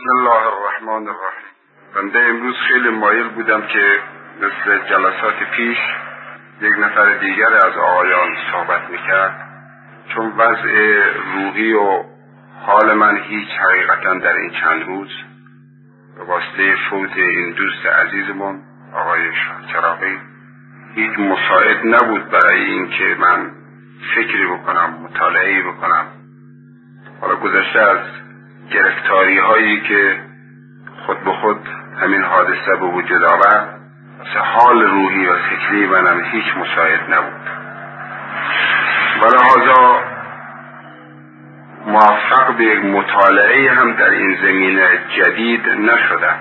بسم الله الرحمن الرحیم. بنده امروز خیلی مایل بودم که مثل جلسات پیش یک نفر دیگر از آقایان صحبت میکرد، چون وضع روحی و حال من هیچ حقیقتا در این چند روز به واسطه فوت این دوست عزیزمون آقای چراغی هیچ مساعد نبود برای این که من فکری بکنم، مطالعه‌ای بکنم. حالا گذشته از گرفتاری هایی که خود به خود همین حادثه به وجود آورد، مثل حال روحی و فکری منم هیچ مساعد نبود و لحاظا موفق به یک مطالعه هم در این زمینه جدید نشدم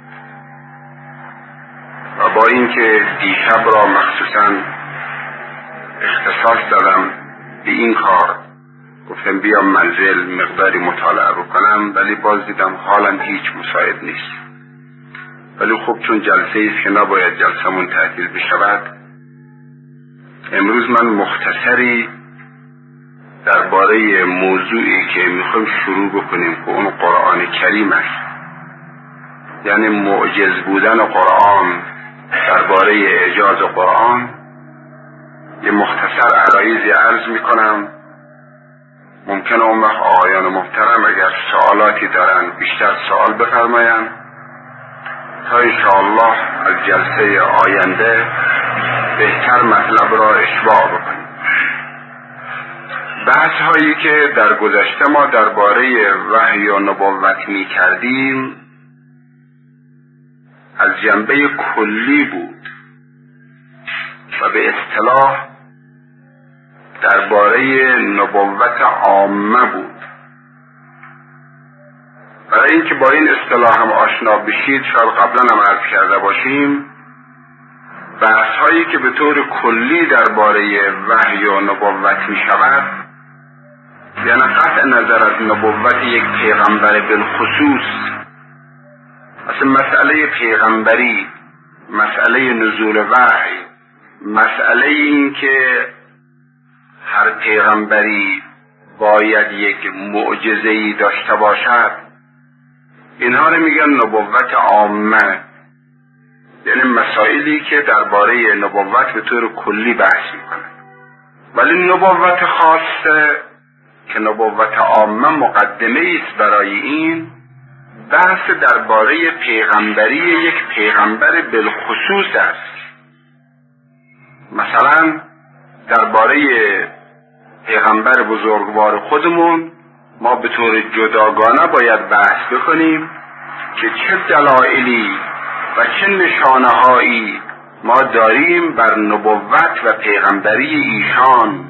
و با اینکه دیشب را مخصوصا اختصاص دادم به این کار، گفتم بیام منزل مقداری مطالعه بکنم، ولی باز دیدم حالم هیچ مساعد نیست. ولی خب چون جلسه ایست که نباید جلسمون تعطیل بشود، امروز من مختصری درباره موضوعی که میخوایم شروع بکنیم که اون قرآن کریم است، یعنی معجز بودن قرآن، درباره اعجاز قرآن یه مختصر عرایضی عرض میکنم. ممکنه اون وقت آقایان محترم اگر سوالاتی دارن بیشتر سوال بفرماین تا انشاءالله از جلسه آینده بهتر مطلب را اشباع بکنیم. بحث هایی که در گذشته ما درباره وحی و نبوت می کردیم از جنبه کلی بود و به اصطلاح درباره نبوت عامه بود. برای اینکه با این اصطلاح هم آشنا بشید، شاید قبلا هم عرض کرده باشیم، بحث هایی که به طور کلی درباره وحی و نبوت می شود، یعنی قطع نظر از نبوت یک پیغمبر بالخصوص، اصلا مسئله پیغمبری، مسئله نزول وحی، مسئله این که هر پیغمبری باید یک معجزه‌ای داشته باشد، اینها رو میگن نبوت عامه، یعنی مسائلی که درباره نبوت به طور کلی بحث میکنه. ولی نبوت خاصه که نبوت عامه مقدمه است برای این، بحث درباره پیغمبری یک پیغمبر بالخصوص است. مثلا درباره پیغمبر بزرگوار خودمون ما به طور جداگانه باید بحث بکنیم که چه دلایلی و چه نشانه‌هایی ما داریم بر نبوت و پیغمبری ایشان.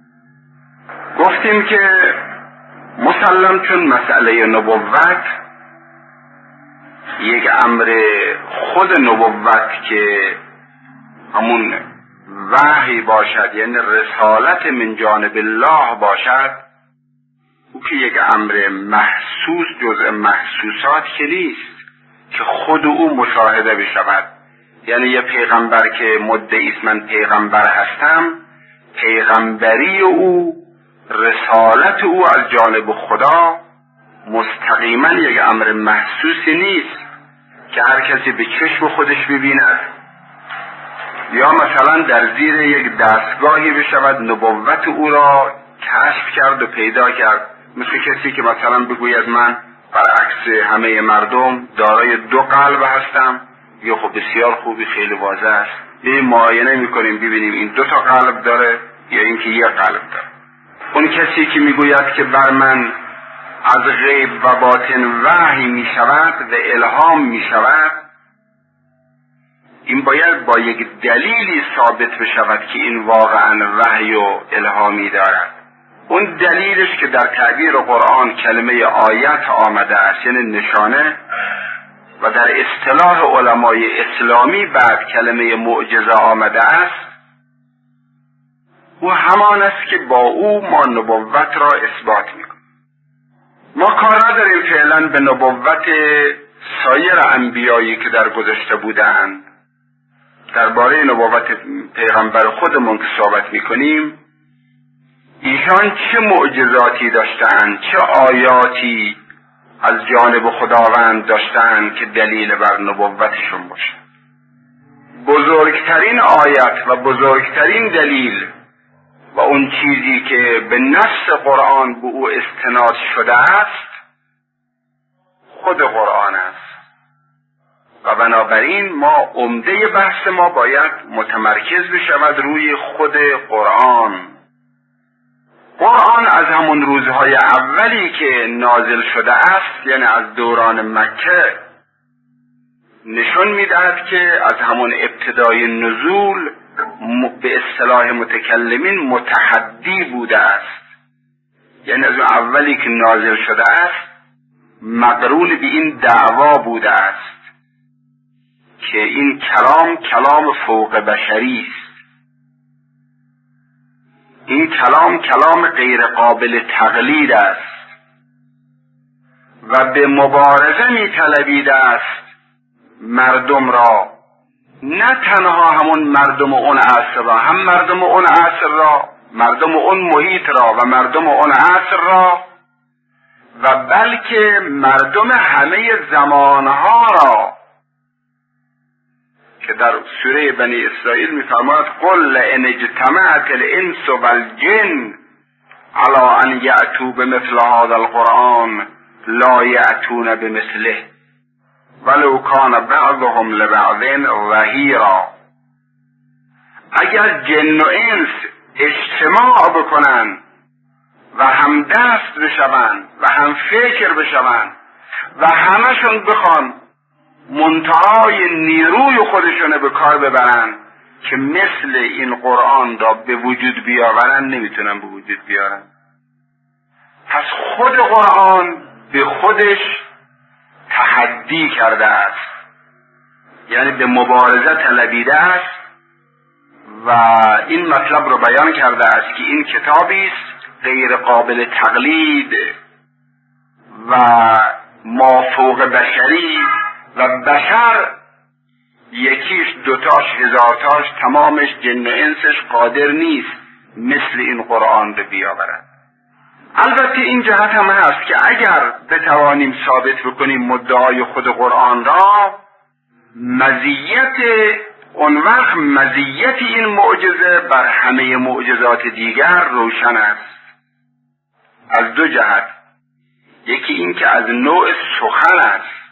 گفتیم که مسلم چون مسئله نبوت یک امر خود نبوت که همون وحی باشد، یعنی رسالت من جانب الله باشد، او که یک امر محسوس جزء محسوسات که نیست که خود او مشاهده بشود. یعنی یه پیغمبر که مدعی است من پیغمبر هستم، پیغمبری او، رسالت او از جانب خدا مستقیما یک امر محسوسی نیست که هر کسی به چشم خودش ببیند یا مثلا در زیر یک دستگاهی بشود نبوت او را کشف کرد و پیدا کرد. مثل کسی که مثلا بگوید من برعکس همه مردم دارای 2 قلب هستم، یا خب بسیار خوبی، خیلی واضح است، این معاینه میکنیم ببینیم این 2 قلب داره یا اینکه 1 قلب داره. اون کسی که میگوید که بر من از غیب و باطن وحی میشود و الهام میشود، این باید با یک دلیلی ثابت بشود که این واقعا وحی و الهامی دارد. اون دلیلش که در تعبیر قرآن کلمه آیت آمده است، یعنی نشانه، و در اصطلاح علمای اسلامی بعد کلمه معجزه آمده است، او همان است که با او ما نبوت را اثبات میکنیم. ما کار نداریم فعلا به نبوت سایر انبیایی که در گذشته بودند. درباره نبوت پیغمبر خودمون که صحبت میکنیم، ایشان چه معجزاتی داشتند، چه آیاتی از جانب خداوند داشتن که دلیل بر نبوتشون باشه. بزرگترین آیت و بزرگترین دلیل و اون چیزی که به نص قرآن به او استناد شده است خود قرآن است و بنابراین ما عمده بحث ما باید متمرکز بشود روی خود قرآن. قرآن از همون روزهای اولی که نازل شده است، یعنی از دوران مکه، نشون میدهد که از همون ابتدای نزول به اصطلاح متکلمین متحدی بوده است، یعنی از اون اولی که نازل شده است مقرون به این دعوا بوده است که این کلام فوق بشری است، این کلام غیر قابل تقلید است و به مبارزه می طلبیده است مردم را، نه تنها همون مردم اون عصر را، هم مردم اون عصر را، مردم اون محیط را و مردم اون عصر را، و بلکه مردم همه زمانها را، که در سوره بنی اسرائیل می‌فرماید قل ان اجتمعت الانس والجن على ان یأتوا بمثل هذا القرآن لا یأتون بمثله ولو کان بعضهم لبعض ظهیرا. اگر جن و انس اجتماع بکنن و هم دست بشوند و هم فکر بشوند و همشون بخوان منتهای نیروی خودشونه به کار ببرن که مثل این قرآن را به وجود بیاورن، نمیتونن به وجود بیارن. پس خود قرآن به خودش تحدی کرده است، یعنی به مبارزه طلبیده است و این مطلب رو بیان کرده است که این کتابی است غیر قابل تقلید و مافوق بشری و بشر یکیش دوتاش هزارتاش تمامش جن و انسش قادر نیست مثل این قرآن رو بیاورد. البته این جهت هم هست که اگر بتوانیم ثابت بکنیم مدعای خود قرآن را، مزیت اون وقت مزیت این معجزه بر همه معجزات دیگر روشن است از دو جهت. یکی این که از نوع سخن است،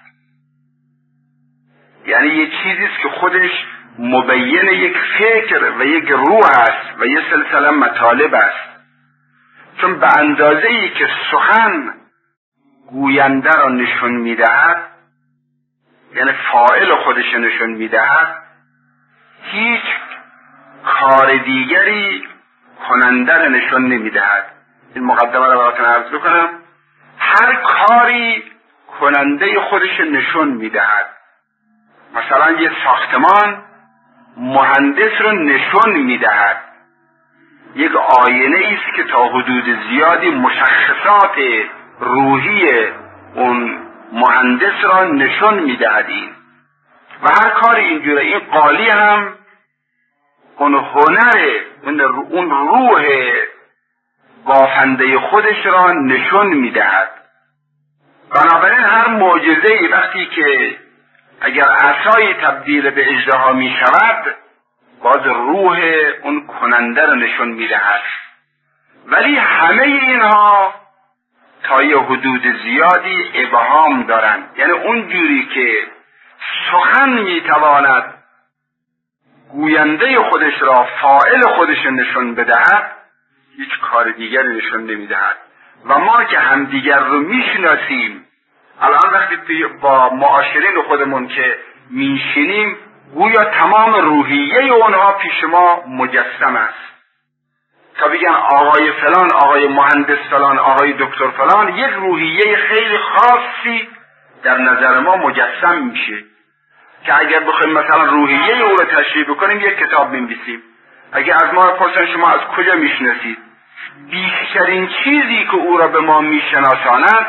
یعنی یه چیزی است که خودش مبین یک فکر و یک روح است و یه سلسله مطالب است، چون به اندازه‌ای که سخن گوینده را نشون میدهد، یعنی فاعل خودش نشون میدهد، هیچ کار دیگری کننده را نشون نمیدهد. این مقدمه را براتون عرض بکنم. هر کاری کننده خودش نشون میدهد. مثلا یه ساختمان مهندس رو نشون میدهد، یک آینه است که تا حدود زیادی مشخصات روحی اون مهندس را نشون میدهد. این و هر کاری اینجوره. این قالی هم اون هنر، اون روح بافنده خودش را نشون میدهد. بنابراین هر معجزه‌ای وقتی که اگر عصای تبدیل به اژدها می شود، باز روح اون کننده را نشون می دهد. ولی همه اینها تا یه حدود زیادی ابهام دارند، یعنی اون جوری که سخن می تواند گوینده خودش را، فاعل خودش نشون بدهد، هیچ کار دیگری نشون نمی دهد. و ما که همدیگر رو می شناسیم، الان وقتی با معاشرین خودمون که میشینیم، گویا تمام روحیه اونها پیش ما مجسم است. تا بگن آقای فلان، آقای مهندس فلان، آقای دکتر فلان، یک روحیه خیلی خاصی در نظر ما مجسم میشه که اگر بخوایم مثلا روحیه او رو تشریح بکنیم یک کتاب می‌نویسیم. اگر از ما پرسن شما از کجا میشناسید، بیشترین چیزی که او را به ما میشناساند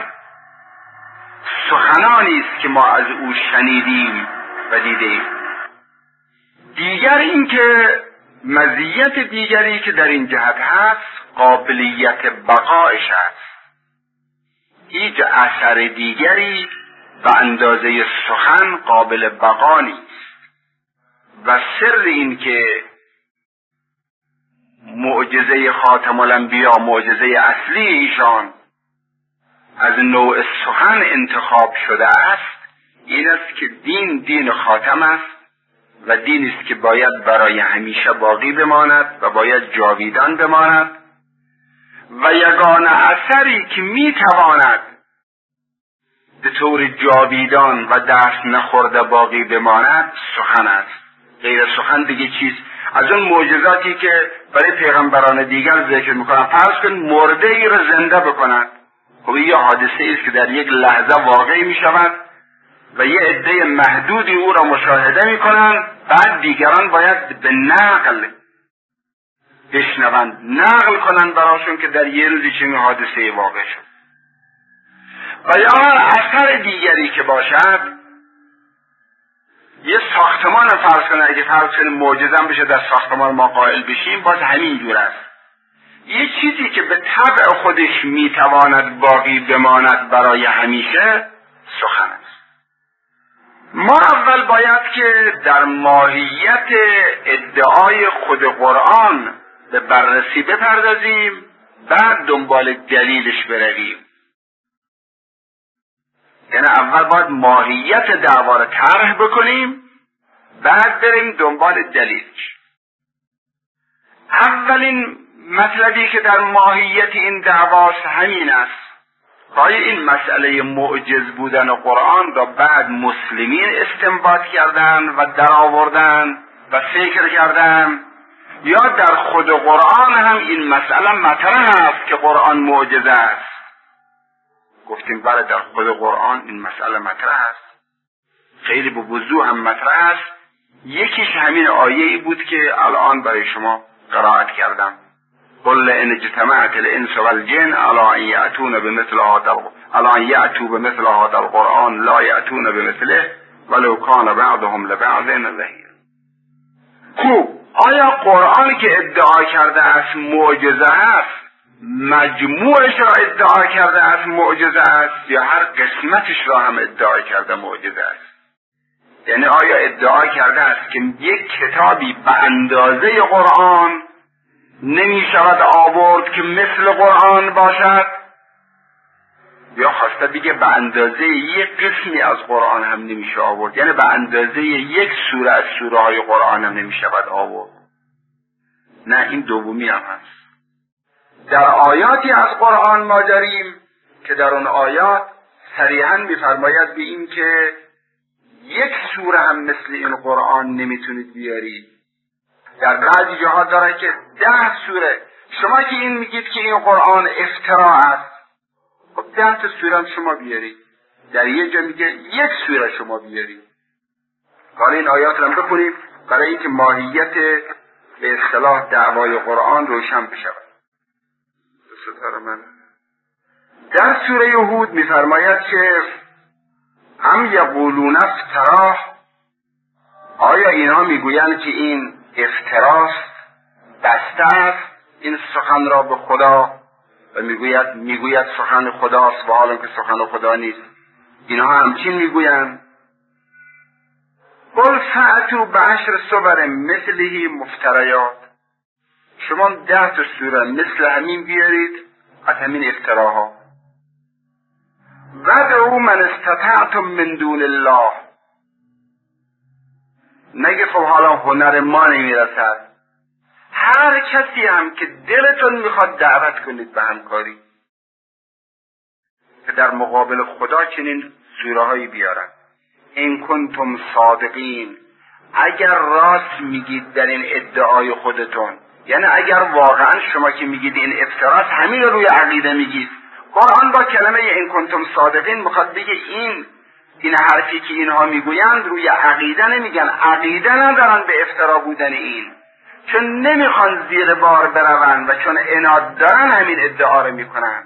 سخنانی است که ما از او شنیدیم و دیدیم. دیگر این که مزیت دیگری که در این جهت هست، قابلیت بقایش است. هیچ اثر دیگری به اندازه سخن قابل بقا نیست. و سر این که معجزه خاتم الانبیا، معجزه اصلی ایشان از نوع سخن انتخاب شده است، این است که دین خاتم است و دینی است که باید برای همیشه باقی بماند و باید جاویدان بماند و یگانه اثری که میتواند به طور جاویدان و دست نخورده باقی بماند سخن است. غیر سخن دیگه چیز. از اون معجزاتی که برای پیغمبران دیگر ذکر میکنن، فرض کن مرده ای را زنده بکنند، خب یه حادثه است که در یک لحظه واقع میشود و یه عده محدودی او را مشاهده میکنند، بعد دیگران باید به نقل بشنوند، نقل کنند براشون که در یه روزی چنین حادثه واقع شد. و یا هر اثر دیگری که باشد، یه ساختمان فرض کنه، اگه فرض کنه معجزه بشه در ساختمان ما قائل بشیم، باز همین جور است. یه چیزی که به طبع خودش میتواند باقی بماند برای همیشه سخن است. ما اول باید که در ماهیت ادعای خود قرآن به بررسی بپردازیم، بعد دنبال دلیلش برویم. یعنی اول باید ماهیت دعوا را طرح بکنیم، بعد بریم دنبال دلیلش. اولین مطلبی که در ماهیت این دعواست همین است: آیا این مسئله معجز بودن قرآن را بعد مسلمین استنباط کردن و درآوردن و فکر کردن، یا در خود قرآن هم این مسئله مطرح است که قرآن معجزه است؟ گفتیم بله، در خود قرآن این مسئله مطرح است، خیلی به وضوح هم مطرح است. یکیش همین آیه‌ای بود که الان برای شما قرائت کردم: قل ان اجتمعت الانس والجن على ان یأتوا بمثل هذا القرآن لا یأتون بمثله ولو کان بعضهم لبعض ظهیر. خوب، آیا قرآن که ادعا کرده است معجزه است، مجموعش را ادعا کرده است معجزه است، یا هر قسمتش را هم ادعا کرده معجزه است؟ یعنی آیا ادعا کرده است که یک کتابی به اندازه قرآن نمی شود آورد که مثل قرآن باشد، یا خواسته بگه به اندازه یک قسمی از قرآن هم نمی شود آورد، یعنی به اندازه یک سوره از سوره های قرآن هم نمی شود آورد؟ نه، این دومی هم هست. در آیاتی از قرآن ما داریم که در اون آیات صریحاً می‌فرماید به این که یک سوره هم مثل این قرآن نمیتونید بیارید. در بعضی جاها داره که 10 سوره. شما که این میگید که این قرآن افترا است، خب 10 تا سوره هم شما بیارید. در یه جا میگه یک سوره شما بیارید. حالا این آیات رو هم بخونیم برای اینکه ماهیت به اصطلاح دعوای قرآن روشن بشود. در سوره هود می‌فرماید که هم یقولون افتراه، آیا اینها میگویند که این افتراست، بسته است این سخن را به خدا و میگوید سخن خداست و حالا که سخن خدا نیست؟ اینها همچین میگویند. قل فأتوا بعشر سور مثله مفتریات، شما 10 تا سوره مثل همین بیارید از همین افتراها. ودعوا من استطعتم من دون الله، نگه خب حالا هنر ما نمیرسد، هر کسی هم که دلتون میخواد دعوت کنید به همکاری که در مقابل خدا چنین سوره هایی بیارن. این کنتم صادقین، اگر راست میگید در این ادعای خودتون، یعنی اگر واقعا شما که میگید این افتراست همین روی عقیده میگید. قرآن با کلمه این کنتم صادقین میخواد بگه این حرفی که اینها میگویند روی عقیده نمیگن، عقیده ندارن به افترا بودن این، چون نمیخوان زیر بار برون و چون عناد دارن همین ادعا رو میکنن.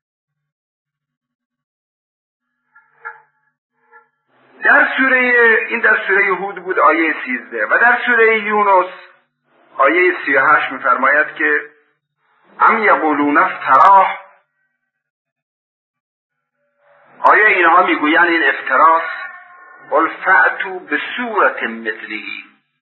در سوره هود بود آیه 13 و در سوره یونس آیه 38 میفرماید که ام یقولون افتراه، اینها میگوین این افتراست. قل فأتوا به صورت مثلی.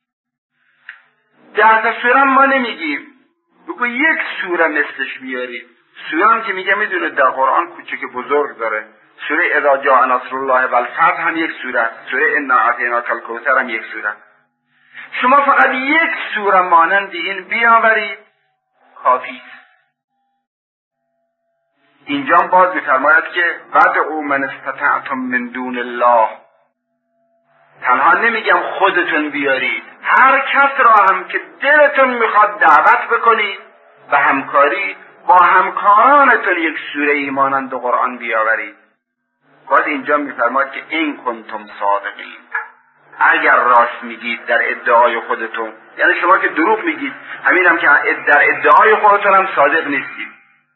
10 سوره ما نمیگیم، بگو یک سوره مثلش بیارید. سوره هم که میگه میدونه در قرآن کوچک بزرگ داره. سوره اذا جاء نصر الله و الفتح هم یک سوره، سوره انا اعطیناک الکوثر هم یک سوره. شما فقط یک سوره مانند این بیاورید کافی است. اینجا باز میفرماید که ودعوا من استطعتم من دون الله. تنها نمیگم خودتون بیارید، هر کس را هم که دلتون میخواد دعوت بکنید به همکاری، با همکارانتون یک سوره ایمانند قرآن بیاورید. باز اینجا میفرماید که این کنتم صادقین، اگر راست میگید در ادعای خودتون. یعنی شما که دروغ میگید، همین هم که در ادعای خودتون هم صادق نیستید.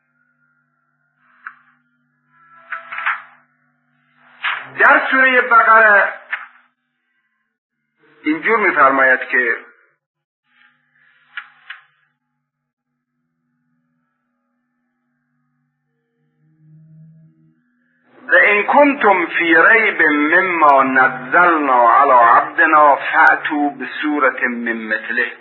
در سوره بقره اینجور میفرماید که و ان کنتم فی ریب مما نزلنا علی عبدنا فأتوا بسورة من مثله.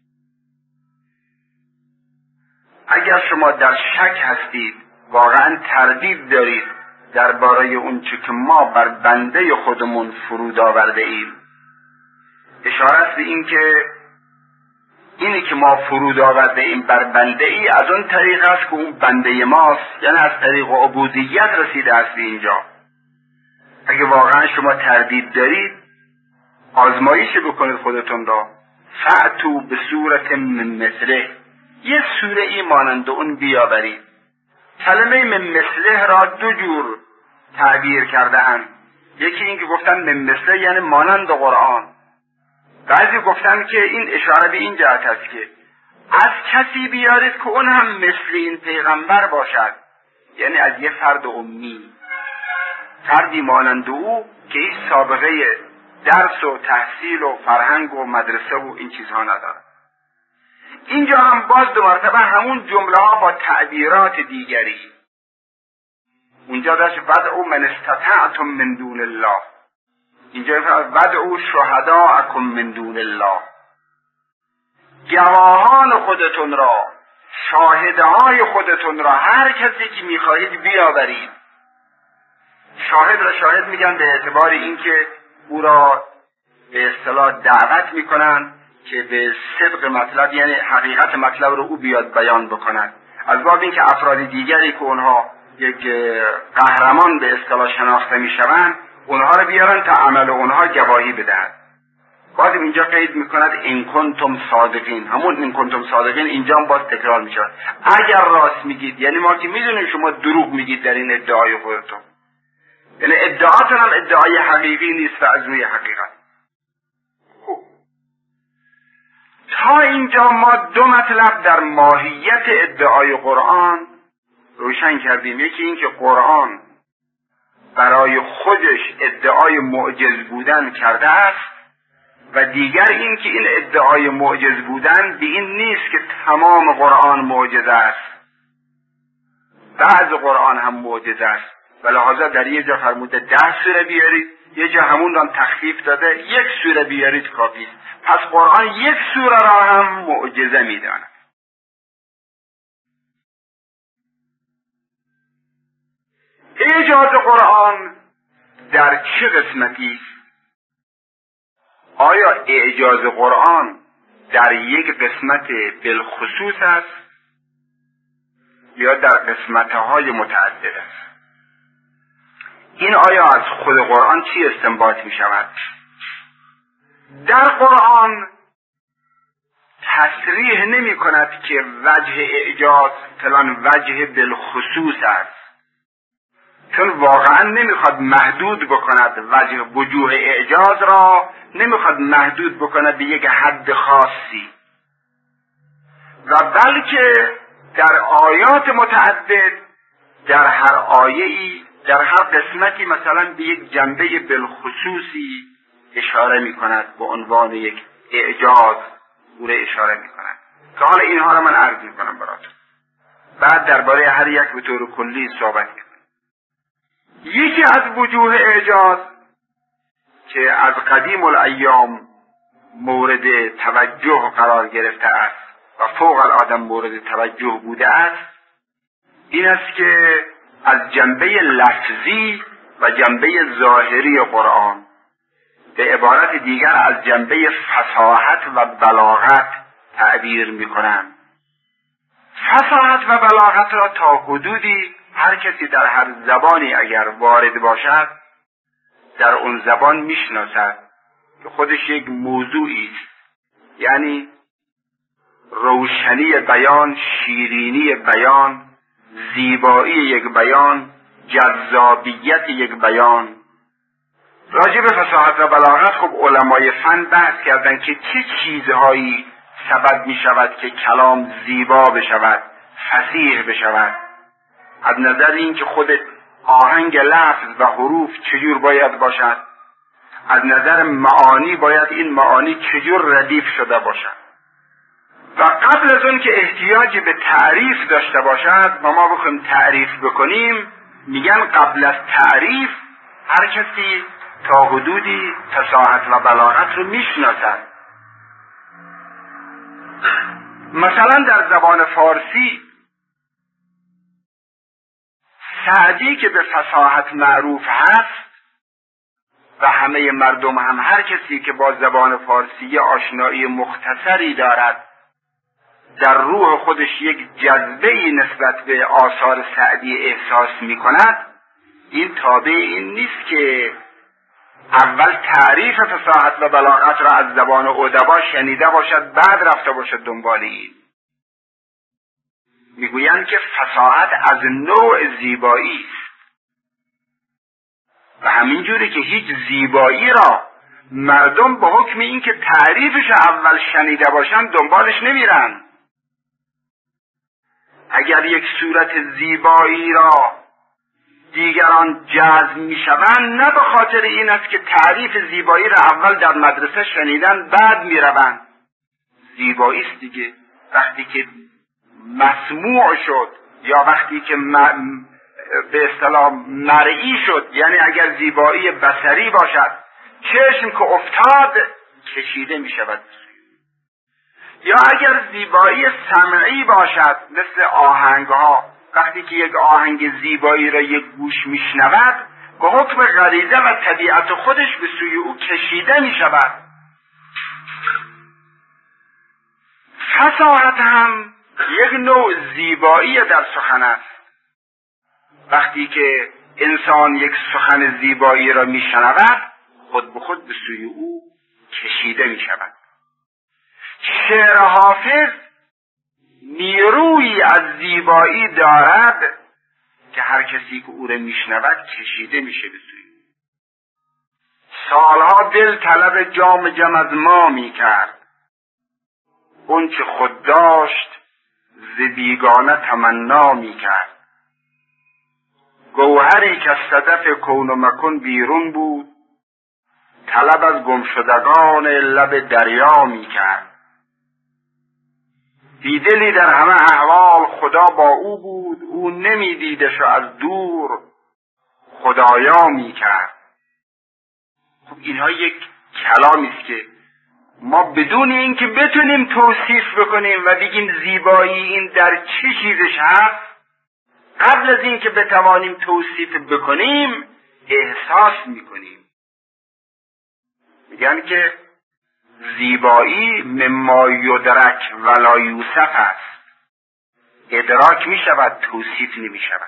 اگر شما در شک هستید، واقعا تردید دارید درباره اون چه که ما بر بنده خودمون فرود آورده ایم، اشاره است به این که اینی که ما فرود آورده ایم بر بنده ای از اون طریق است که اون بنده ماست، یعنی از طریق عبودیت رسیده است به اینجا. اگه واقعا شما تردید دارید، آزمایش بکنید خودتون را. فأتوا به صورت من مثله، یه سوره ای مانند اون بیاورید. کلمه من مثله را 2 جور تعبیر کرده اند. یکی این که گفتن من مثله یعنی مانند قرآن. بعضی گفتن که این اشاره به این جهت است که از کسی بیارید که اون هم مثل این پیغمبر باشد، یعنی از یه فرد امی، فردی مانند او که هیچ سابقه درس و تحصیل و فرهنگ و مدرسه و این چیزها نداره. اینجا هم باز 2 مرتبه همون جمله ها با تعبیرات دیگری. اونجا داشت ودعوا من استطعتم من دون الله، اینجا ودعوا شهداءکم من دون الله. گواهان خودتون را، شاهدهای خودتون را، هر کسی که میخواهید بیاورید. شاهد را شاهد میگن به اعتبار اینکه او را به اصطلاح دعوت میکنن که به صدق مطلب، یعنی حقیقت مطلب رو او بیاد بیان بکنن. از باب اینکه افراد دیگری که اونها یک قهرمان به اصطلاح شناخته میشوند، اونها رو بیارن تا عمل اونها گواهی بدهند. باز اینجا قید میکند این کنتم صادقین. همون این کنتم صادقین اینجا هم باز تکرار میشود. اگر راست میگید، یعنی ما که میدونیم شما دروغ میگید در این ادعای خودتون، یعنی ادعاتون هم ادعای حقیقی نیست و از روی حقیقت. تا اینجا ما 2 مطلب در ماهیت ادعای قرآن روشن کردیم. یکی این که قرآن برای خودش ادعای معجز بودن کرده است، و دیگر این که این ادعای معجز بودن به این نیست که تمام قرآن معجز است، بعض قرآن هم معجز است. و لحاظا در یه جا فرموده 10 سوره بیارید، یه جا همون هم تخفیف داده 1 سوره بیارید کافی است. پس قرآن 1 سوره را هم معجزه میداند. اعجاز قرآن در چه قسمتی؟ آیا اعجاز قرآن در یک قسمت بالخصوص است یا در قسمت‌های متعدد است؟ این آیا از خود قرآن چی استنباط می شود؟ در قرآن تصریح نمی کند که وجه اعجاز فلان وجه بالخصوص است، چون واقعا نمیخواد محدود بکند وجوه اعجاز را، نمیخواد محدود بکند به یک حد خاصی، و بلکه در آیات متعدد در هر آیه‌ای، در هر قسمتی مثلا به یک جنبه بالخصوصی اشاره میکند، به عنوان یک اعجاز او را اشاره میکند که حالا اینها را من عرض میکنم براتون، بعد درباره هر یک به طور کلی صحبت کنم. یکی از وجوه اعجاز که از قدیم الایام مورد توجه قرار گرفته است و فوق العاده مورد توجه بوده است این است که از جنبه لفظی و جنبه ظاهری قرآن، به عبارت دیگر از جنبه فصاحت و بلاغت تعبیر می‌کنند. فصاحت و بلاغت را تا حدودی هر کسی در هر زبانی اگر وارد باشد در اون زبان میشناسد که خودش یک موضوعی است، یعنی روشنی بیان، شیرینی بیان، زیبایی یک بیان، جذابیت یک بیان. راجع به فصاحت و بلاغت خب علمای فن بحث کردن که چه چیزهایی سبب می شود که کلام زیبا بشود، فصیح بشود، از نظر این که خود آهنگ لفظ و حروف چجور باید باشد، از نظر معانی باید این معانی چجور ردیف شده باشد و قبل از اون که احتیاج به تعریف داشته باشد و ما بخوایم تعریف بکنیم میگن قبل از تعریف هر کسی تا حدودی فصاحت و بلاغت رو میشناسد. مثلا در زبان فارسی سعدی که به فصاحت معروف هست و همه مردم هم هر کسی که با زبان فارسی آشنایی مختصری دارد در روح خودش یک جذبه‌ای نسبت به آثار سعدی احساس می‌کند، این تابع این نیست که اول تعریف فصاحت و بلاغت را از زبان ادبا شنیده باشد بعد رفته باشد دنبال این. میگویند که فصاحت از نوع زیبایی است و همینجوری که هیچ زیبایی را مردم به حکم این که تعریفش اول شنیده باشند دنبالش نمیرن. اگر یک صورت زیبایی را دیگران جذب میشوند نه به خاطر این است که تعریف زیبایی را اول در مدرسه شنیدن بعد میروند. زیبایی است دیگه وقتی که مسموع شد یا وقتی که به اصطلاح مرئی شد، یعنی اگر زیبایی بصری باشد چشم که افتاد کشیده می شود، یا اگر زیبایی سمعی باشد مثل آهنگ ها، وقتی که یک آهنگ زیبایی را یک گوش می شنود به حکم غریزه و طبیعت خودش به سوی او کشیده می شود. فصاحت هم یک نوع زیبایی در سخن است. وقتی که انسان یک سخن زیبایی را میشنود خود به خود به سوی او کشیده می شود. شعر حافظ نیرویی از زیبایی دارد که هر کسی که او را میشنود کشیده میشه به سوی او. سالها دل طلب جام جم از ما میکرد، اون چه خود داشت ز بیگانه تمنا میکرد. گوهری که از صدف کون و مکن بیرون بود، طلب از گمشدگان لب دریا میکرد. دیدلی در همه احوال خدا با او بود، او نمیدیدش و از دور خدایا میکرد. خب اینها یک کلامی است که ما بدون اینکه بتونیم توصیف بکنیم و بگیم زیبایی این در چه چیزش هست، قبل از اینکه بتوانیم توصیف بکنیم احساس میکنیم. میگن که زیبایی مما یدرک ولا یوصف است، ادراک میشود توصیف نمیشود.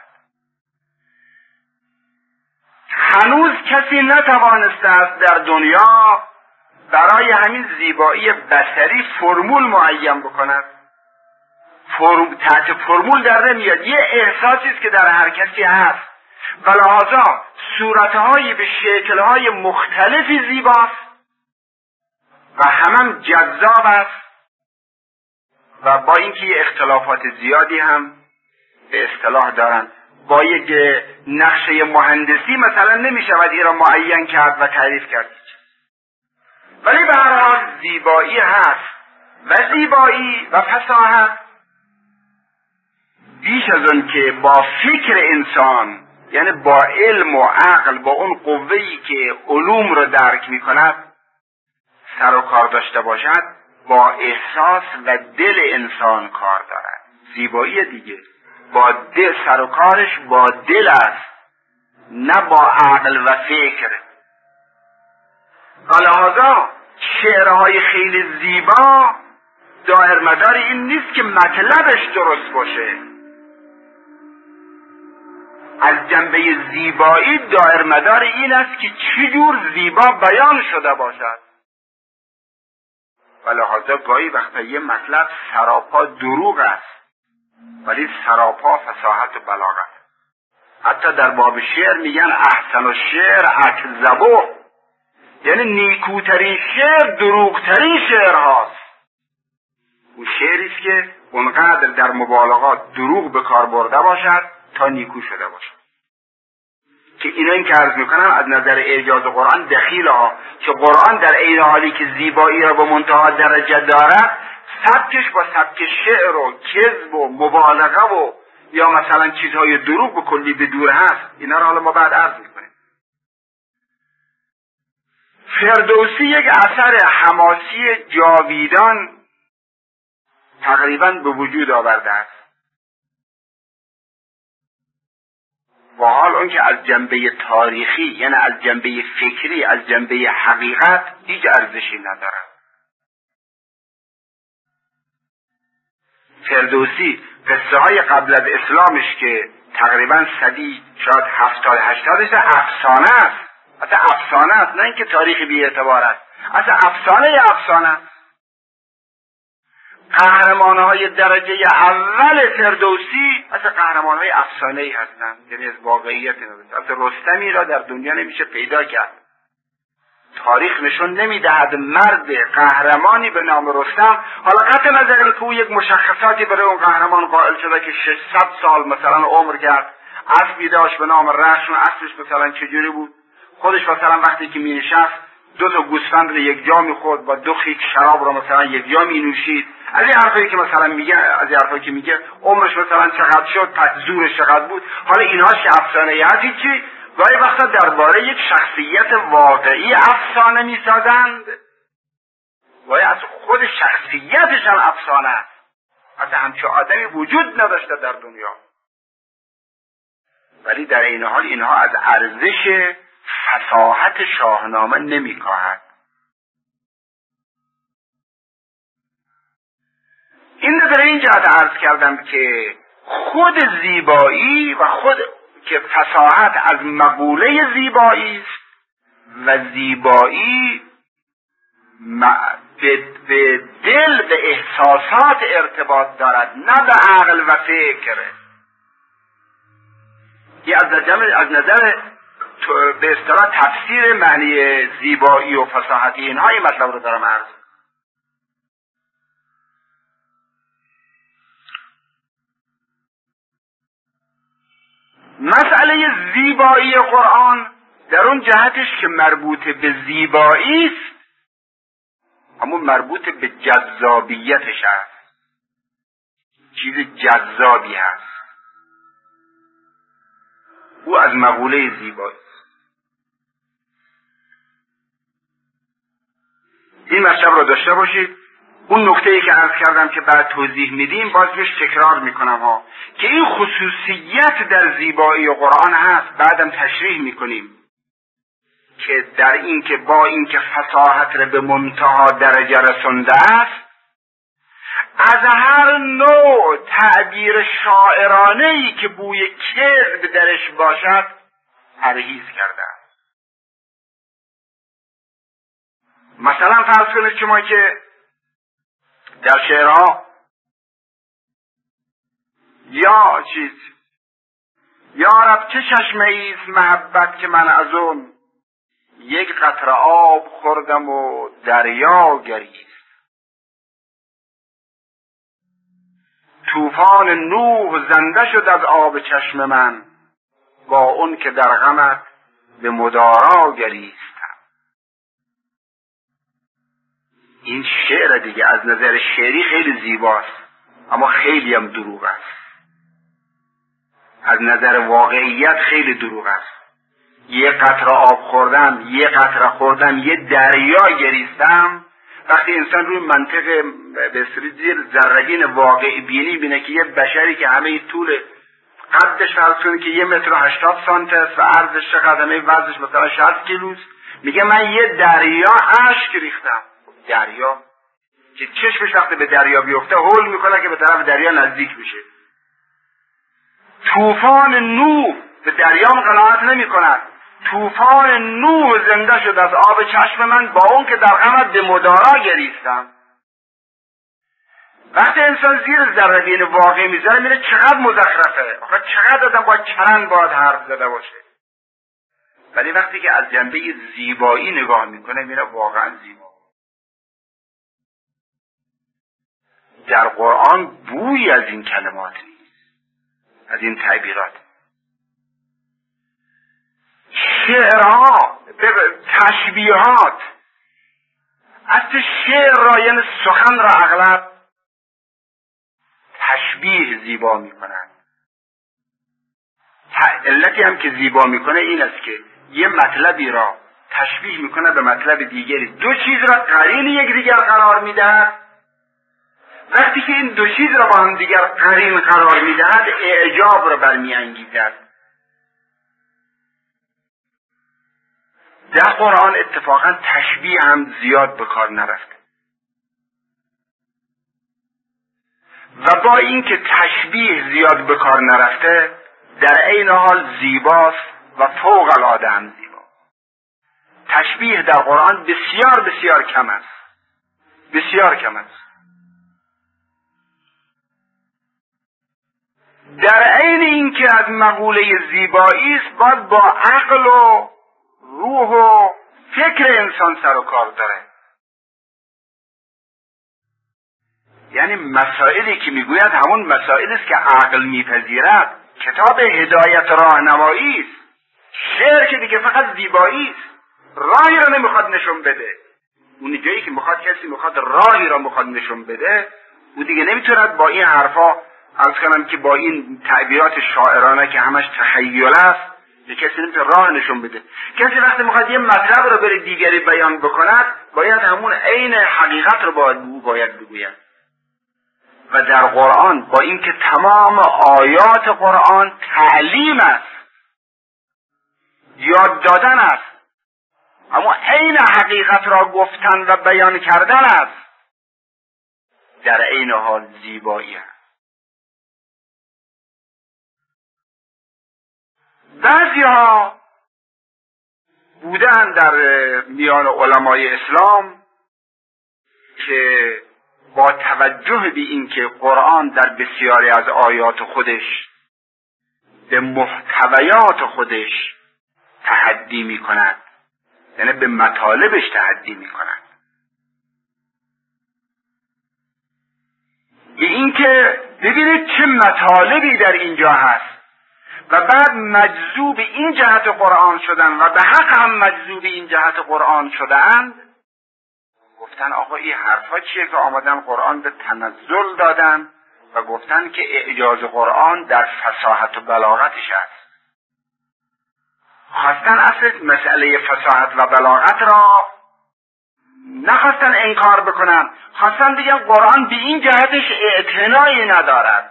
هنوز کسی نتوانسته است در دنیا برای همین زیبایی بصری فرمول معین بکند. تحت فرمول در نمیاد، یه احساسی است که در هر کسی هست و لحاظا صورتهایی به شکلهای مختلفی زیباست و هم جذاب است و با اینکه اختلافات زیادی هم به اصطلاح دارن. با یک نقشه مهندسی مثلا نمیشود این را معین کرد و تعریف کرد، ولی به هر حال زیبایی هست و زیبایی و فصاحت بیش از اون که با فکر انسان یعنی با علم و عقل، با اون قوه‌ای که علوم رو درک میکند سر و کار داشته باشد، با احساس و دل انسان کار دارد. زیبایی دیگه با دل، سر و کارش با دل است، نه با عقل و فکر. لذا شعرهای خیلی زیبا دایر مدار این نیست که مطلبش درست باشه. از جنبه زیبایی دایر مدار این است که چجور زیبا بیان شده باشد. و لذا گاهی وقتا یه مطلب سراپا دروغ است ولی سراپا فصاحت و بلاغت. حتی در باب شعر میگن احسن الشعر اکذبه، یعنی نیکوترین شعر دروغترین شعر هاست. اون شعری است که اونقدر در مبالغات دروغ به کار برده باشد تا نیکو شده باشد. که این که عرض میکنم از نظر اعجاز قرآن دخیل ها، که قرآن در عین حالی که زیبایی را به منتها درجه دارد، سبکش با سبک شعر و کذب و مبالغه و یا مثلا چیزهای دروغ به کلی به دور هست. اینا را حالا ما بعد عرض میکنیم. فردوسی یک اثر حماسی جاویدان تقریبا به وجود آورده است. و حال اون که از جنبه تاریخی، یعنی از جنبه فکری، از جنبه حقیقت هیچ ارزشی ندارد. فردوسی قصه های قبل از اسلامش که تقریبا صدی شاید 70-80 افسانه است. اصلا افسانه است، نه اینکه تاریخی بی اعتبار است، اصلا افسانه است. قهرمانهای درجه اول فردوسی اصلا قهرمانهای افسانه‌ای هستند، یعنی از واقعیت نمیشه. اصلا رستمی را در دنیا نمیشه پیدا کرد. تاریخ نشون نمیدهد مرد قهرمانی به نام رستم، حالا قطع نظر اینکه او یک مشخصاتی برای اون قهرمان قائل شده که 600 سال مثلا عمر کرد، اسبی داشت به نام رخشن، اسبش مثلا چجوری بود، خودش مثلا وقتی که مینشست 2 گوسفند رو یک جا میخورد، با 2 خیک شراب رو مثلا یک جا مینوشید. از این حرفایی که مثلا میگه، عمرش مثلا چقدر شد، پس زورش چقدر بود. حالا اینها چه افسانه‌ای هست؟ چی گاهی وقتا درباره یک شخصیت واقعی افسانه میسازند، گاهی از خود شخصیتش هم افسانه است. اصلا همچه آدمی وجود نداشته در دنیا، ولی در این حال اینها از ارزش فصاحت شاهنامه نمیکاهند. این در این جهت عرض کردم که خود زیبایی و خود که فصاحت از مقوله زیبایی است و زیبایی به دل، به احساسات ارتباط دارد، نه به عقل و فکر. یه از نظر به اصطلاح تفسیر معنی زیبایی و فصاحتی اینها این مطلب رو دارم عرض. مسئله زیبایی قرآن در اون جهتش که مربوط به زیبایی است، اما مربوط به جذابیتش است. چیز جذابی هست، او از مقوله زیبایی. این مطلب رو داشته باشید. اون نکته‌ای که عرض کردم که بعد توضیح میدیم، باز بهش تکرار میکنم که این خصوصیت در زیبایی قرآن هست. بعدم تشریح میکنیم که در این که با این که فصاحت را به منتها درجه رسونده است، از هر نوع تعبیر شاعرانه‌ای که بوی کذب درش باشد پرهیز کرده است. مثلا فرض کنید شما که در شعرها یا رب چه چشمه ایست محبت که من از اون یک قطره آب خوردم و دریا گریست. طوفان نوح زنده شد از آب چشم من، با اون که در غمت به مدارا گریستم. این شعر دیگه از نظر شعری خیلی زیباست، اما خیلی هم دروغ است. از نظر واقعیت خیلی دروغ است. یه قطره آب خوردم، یه قطره خوردم، یه دریا گریستم. وقتی انسان روی منطق به اصطلاح ذره‌بین واقع بینی بینه که یه بشری که همه طول قدش فرض کنه که 1.80 سانتی است و عرضش چقدر، همه وزنش مثلا 60 کیلوست، میگه من یه دریا اشک ریختم. دریا که چشمش وقتی به دریا بیفته هول میکنه که به طرف دریا نزدیک بشه. طوفان نوح به دریا قناعت نمیکند. طوفان نوح زنده شد از آب چشم من، با اون که در غمت به مدارا گریستم. وقتی انسان زیر ذره‌بین واقع میذاره میره چقدر مزخرفه. آخه چقدر آدم با چرند باید حرف زده باشه. ولی وقتی که از جنبه زیبایی نگاه میکنه میره واقعا زیبا. در قرآن بوی از این کلمات نیست، از این تعبیرات. شعرها، تشبیهات، اصل شعر را یعنی سخن را اغلب تشبیه زیبا میکنن. علتی هم که زیبا میکنه این است که یه مطلبی را تشبیه میکنه به مطلب دیگری، دو چیز را قرین یکدیگر قرار میدهد. وقتی که این دو چیز را با هم دیگر قرین قرار میدهد اعجاب را برمیانگیزد. در قرآن اتفاقا تشبیه هم زیاد به کار نرفته و با اینکه تشبیه زیاد به کار نرفته در عین حال زیباست و فوق العاده هم زیبا. تشبیه در قرآن بسیار بسیار کم است، بسیار کم است. در عین اینکه از مقوله زیبایی است باید با عقل و روح و فکر انسان سر و کار داره. یعنی مسائلی که میگوید همون مسائلی است که عقل میپذیرد. کتاب هدایت راهنمایی است. شعر که دیگه فقط زیبایی است، راهی را نمیخواد نشون بده. اون جایی که میخواد کسی میخواد راهی را میخواد نشون بده، او دیگه نمیتوند با این حرفا، عرض کنم که با این تعبیرات شاعرانه که همش تخیل است، به کسی نمیتونه راه نشون بده. کسی وقتی میخواد یه مطلب رو بره دیگری بیان بکند باید همون عین حقیقت رو باید بگوید. و در قرآن با اینکه تمام آیات قرآن تعلیم است، یاد دادن است، اما عین حقیقت را گفتن و بیان کردن است، در عین حال زیبایی است. بعضی ها بودن در میان علمای اسلام که با توجه به اینکه قرآن در بسیاری از آیات خودش به محتویات خودش تحدی می کند، یعنی به مطالبش تحدی می کند، به اینکه ببینید چه مطالبی در اینجا هست و بعد مجذوب این جهت قرآن شدن و به حق هم مجذوب این جهت قرآن شدند، گفتن آقا این حرفا چیه که آمدن قرآن به تنزل دادن و گفتن که اعجاز قرآن در فصاحت و بلاغتش است. خواستن اصل مسئله فصاحت و بلاغت را نخواستن انکار بکنن، خواستن بگن قرآن به این جهتش اعتنایی ندارد.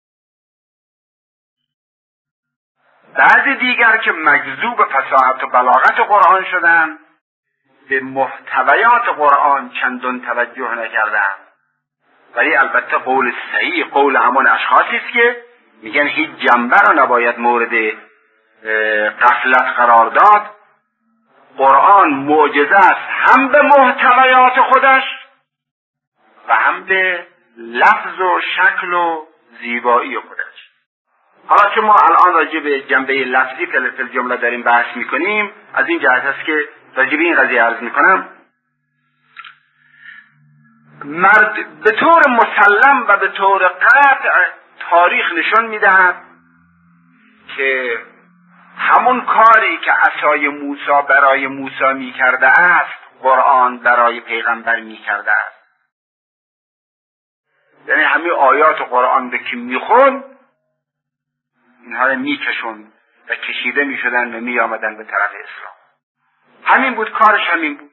بعضی دیگر که مجذوب فصاحت و بلاغت قرآن شدن به محتویات قرآن چندان توجه نکردن. ولی البته قول صحیح قول همون اشخاصی است که میگن هیچ جنبه را نباید مورد غفلت قرار داد. قرآن معجزه است هم به محتویات خودش و هم به لفظ و شکل و زیبایی خودش. حالا که ما الان راجع به جنبه لفظی فی جمله داریم بحث میکنیم، از این جهت است که راجع به این قضیه عرض میکنم. به طور مسلم و به طور قطع تاریخ نشان میدهد که همون کاری که عصای موسی برای موسی میکرده است قرآن برای پیغمبر میکرده است. یعنی همین آیات قرآن رو که میخون اینها رو میکشوند و کشیده میشدن و میآمدن به طرف اسلام. همین بود کارش، همین بود.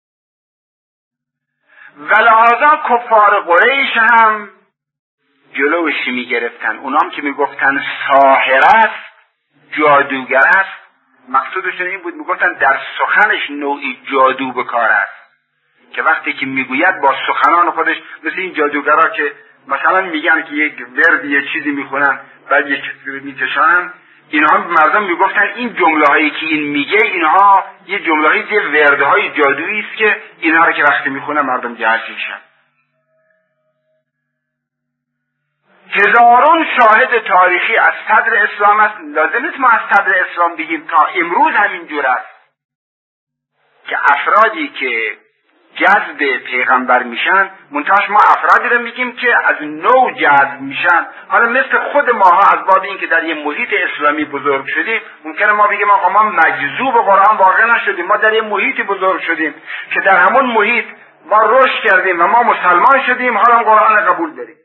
ولهذا کفار قریش هم جلوشی میگرفتن. اونام که میگفتن ساحر است، جادوگر است، مقصودشون این بود، میگفتن در سخنش نوعی جادو به کار است، که وقتی که میگوید با سخنان خودش، مثل این جادوگرها که مثلا میگن که یک ورد یه چیزی میخونن بعد یک چیزی میکشن، اینها مردم میگفتن این جمله هایی که این میگه اینها یه جمله هایی، یه ورده های جادویی است که اینها رو که وقتی میخونه مردم جذب میشن. هزاران شاهد تاریخی از صدر اسلام است. لازم نیست ما از صدر اسلام بگیم، تا امروز همین جور است که افرادی که جذب پیغمبر میشن، منتهاش ما افرادی رو میگیم که از نو جذب میشن. حالا مثل خود ماها از باب این که در یه محیط اسلامی بزرگ شدیم، ممکنه ما بگیم آقا ما مجذوب قرآن واقع نشدیم، ما در یه محیطی بزرگ شدیم که در همون محیط ما رشد کردیم و ما مسلمان شدیم، حالا قرآن قبول داریم.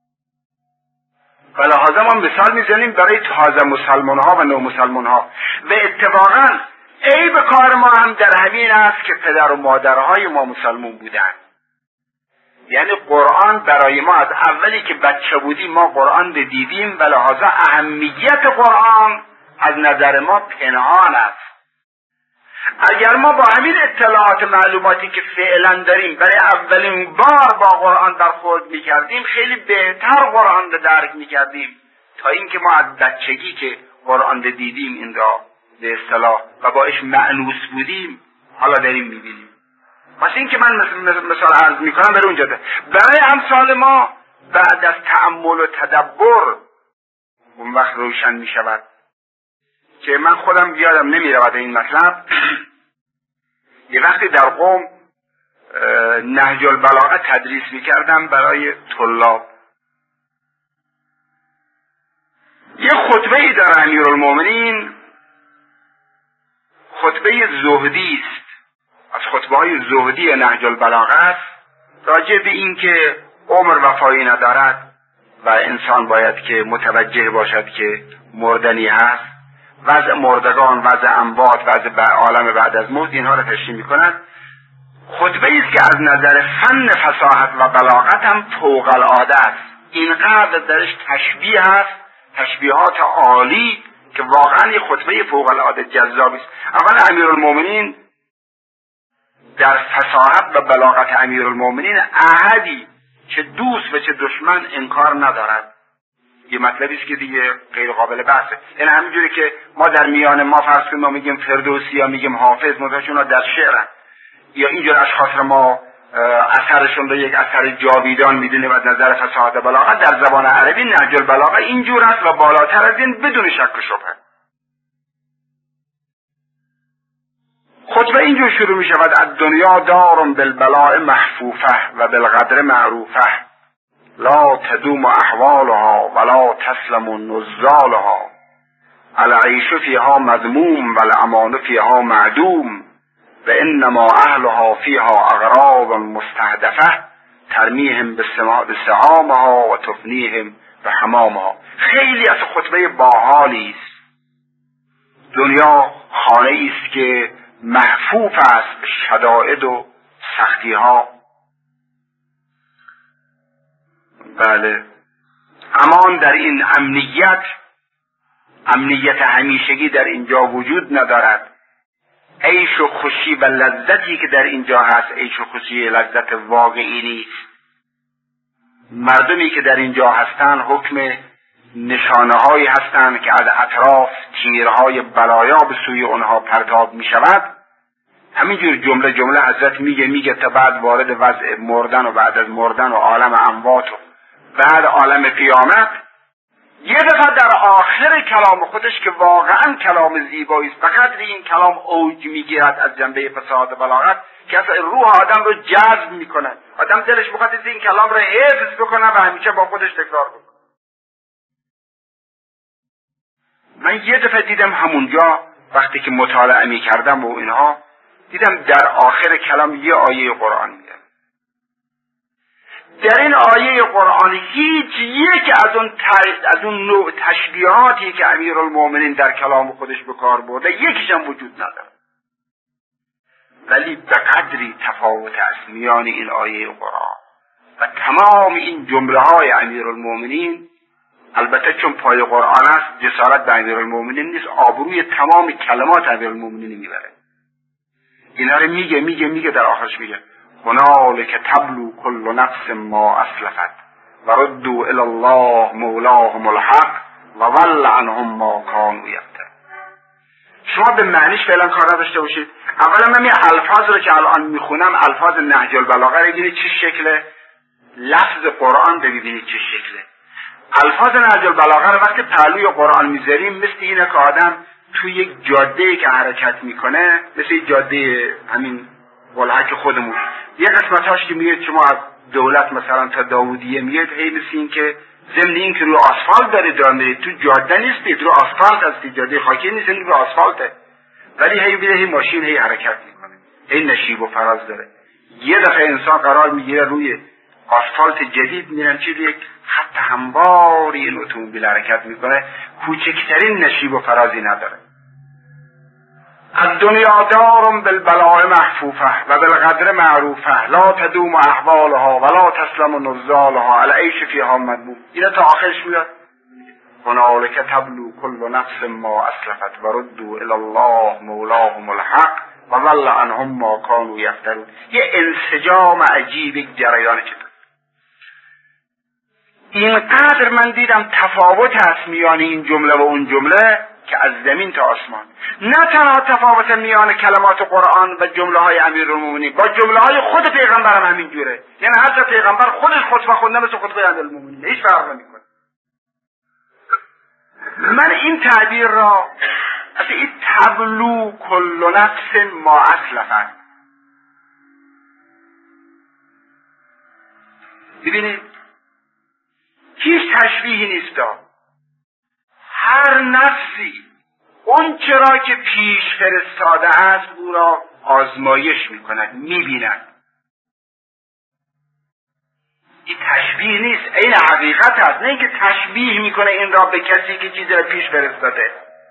ولهذا ما مثال میزنیم برای تازه مسلمان ها و نو مسلمان ها. و اتفاقا عیب کار ما هم در همین است که پدر و مادرهای ما مسلمان بودن. یعنی قرآن برای ما از اولی که بچه بودیم ما قرآن دیدیم، ولهذا اهمیت قرآن از نظر ما پنهان است. اگر ما با همین اطلاعات معلوماتی که فعلا داریم برای اولین بار با قرآن برخورد میکردیم، خیلی بهتر قرآن رو درک میکردیم تا اینکه ما از بچگی که قرآن رو دیدیم این را به اصطلاح و باش مأنوس بودیم حالا داریم میبینیم. مثل این که من مثال عرض میکنم برای اونجا برای امثال ما بعد از تأمل و تدبر اون وقت روشن میشود که من خودم یادم نمیرود این مطلب. یه وقتی در قم نهج البلاغه تدریس میکردم برای طلاب. یه خطبه ای در امیرالمومنین، خطبه زهدی است، از خطبه های زهدی نهج البلاغه است، راجع به این که عمر وفایی ندارد و انسان باید که متوجه باشد که مردنی هست، وضع مردگان، وضع اموات، وضع عالم بعد از موت، اینها را تشریح می‌کند. خطبه است که از نظر فن فصاحت و بلاغت هم فوق العاده است. اینقدر درش تشبیه است، تشبیهات عالی، که واقعا یه خطبه فوق العاده جذابی است. اول امیرالمومنین در فصاحت و بلاغت امیرالمومنین احدی چه دوست و چه دشمن انکار ندارد. یه مطلبی است که دیگه غیر قابل بحثه. یعنی همینجوری که ما در میان ما فرض کنیم ما میگیم فردوسی یا میگیم حافظ، متأسفانه در شعرن، یا اینجور اشخاص رو ما اثرشون رو یک اثر جاویدان میدونیم از نظر فصاحت و بلاغت، در زبان عربی نهج البلاغه اینجور است و بالاتر از این بدون شک و شبهه. خطبه اینجور شروع می شود: الدنیا دار بالبلاء محفوفه و بالقدر معروفه، لا تدوم احوالها ولا تسلم نزالها، العیش فیها مذموم و الامان فیها معدوم و انما اهلها فیها اغراب مستهدفه ترمیهم بسهامها و تفنیهم بحمامها. خیلی از خطبه باحالی است. دنیا خانه است که محفوف است به شدائد و سختی ها. بله، امان در این امنیت همیشگی در اینجا وجود ندارد. عیش و خوشی و لذتی که در اینجا هست عیش و خوشی لذت واقعی نیست. مردمی که در اینجا هستند حکم نشانه هایی هستند که از اطراف تیرهای بلایا به سوی اونها پرتاب می شود. همینجور جمله حضرت میگه تا بعد وارد وضع مردن و بعد از مردن و عالم اموات و بعد عالم قیامت، یه دفعه در آخر کلام خودش که واقعا کلام زیبایی است، بقدر این کلام اوج میگیرد از جنبه فصاحت و بلاغت که اصلا روح آدم رو جذب میکنه. آدم دلش میخواد این کلام رو حفظ بکنه و همیشه با خودش تکرار بکنه. من یه دفعه دیدم همونجا وقتی که مطالعه میکردم و اینها، دیدم در آخر کلام یه آیه قرآن میاد: در این آیه قرآن هیچ یک از اون نوع تشبیهاتی که امیرالمومنین در کلام خودش به کار برده یکیش هم وجود نداره، ولی به قدری تفاوت است میان این آیه قرآن و تمام این جمله های امیرالمومنین. البته چون پای قرآن است جسارت به امیرالمومنین نیست، آبروی تمام کلمات امیرالمومنین میبره. اینا رو میگه در آخرش میگه هنالک تبلو کل نفس ما اسلفت و ردوا الی الله مولاهم الحق و ضل عنهم ما کانوا یفترون. شما به معنیش فعلا کار نداشته باشید. اولا من این الفاظ رو که الان میخونم الفاظ نهج البلاغه رو ببینید چه شکله، لفظ قرآن رو ببینید چه شکله. الفاظ نهج البلاغه رو وقتی پهلوی قرآن میذاریم مثل اینه که آدم توی یک جاده‌ای که حرکت میکنه، مثل جاده همین ولحک خودمون، یه قسمتاش که میگه شما از دولت مثلا تا داودیه میگه هی مثل این که ضمن این که رو آسفالت دارید راه میرید، تو جاده نیستید، رو آسفالت هستید، جاده خاکی نیست، رو آسفالته، ولی هی میره هی ماشین هی حرکت میکنه، هی نشیب و فراز داره. یه دفعه انسان قرار میگیره روی آسفالت جدید، میرن چی یک خط همواری این اتومبیل حرکت میکنه، کوچکترین نشیب و فرازی نداره. الدنیا دار بالبلاء محفوفه و بالقدر معروفه لا تدوم احوالها ولا تسلم نزالها العیش فیها مذموم. اینا تا آخرش میاد هنالک تبلو کل نفس ما اسلفت و ردوا الی الله مولاهم الحق و ضل عنهم ما کانوا یفترون. یه انسجام عجیب، یک جریان چطور. اینقدر من دیدم تفاوت هست میان این جمله و اون جمله که از زمین تا آسمان. نه تنها تفاوت میان کلمات قرآن و جمله های امیرالمومنین، با جمله های خود پیغمبر هم همین جوره. یعنی حتی پیغمبر خودش خطبه خونده مثل خطبه امیرالمومنین، هیچ فرق نمیکنه. من این تعبیر را از این تبلو کل نفس ما اسلفت، ببینید هیچ تشبیهی نیست. هر نفسی اون چرا که پیش فرستاده است او را آزمایش میکند، میبیند. این تشبیه نیست، این حقیقت است. نه اینکه تشبیه میکنه این را به کسی که چیزی را پیش فرستاده.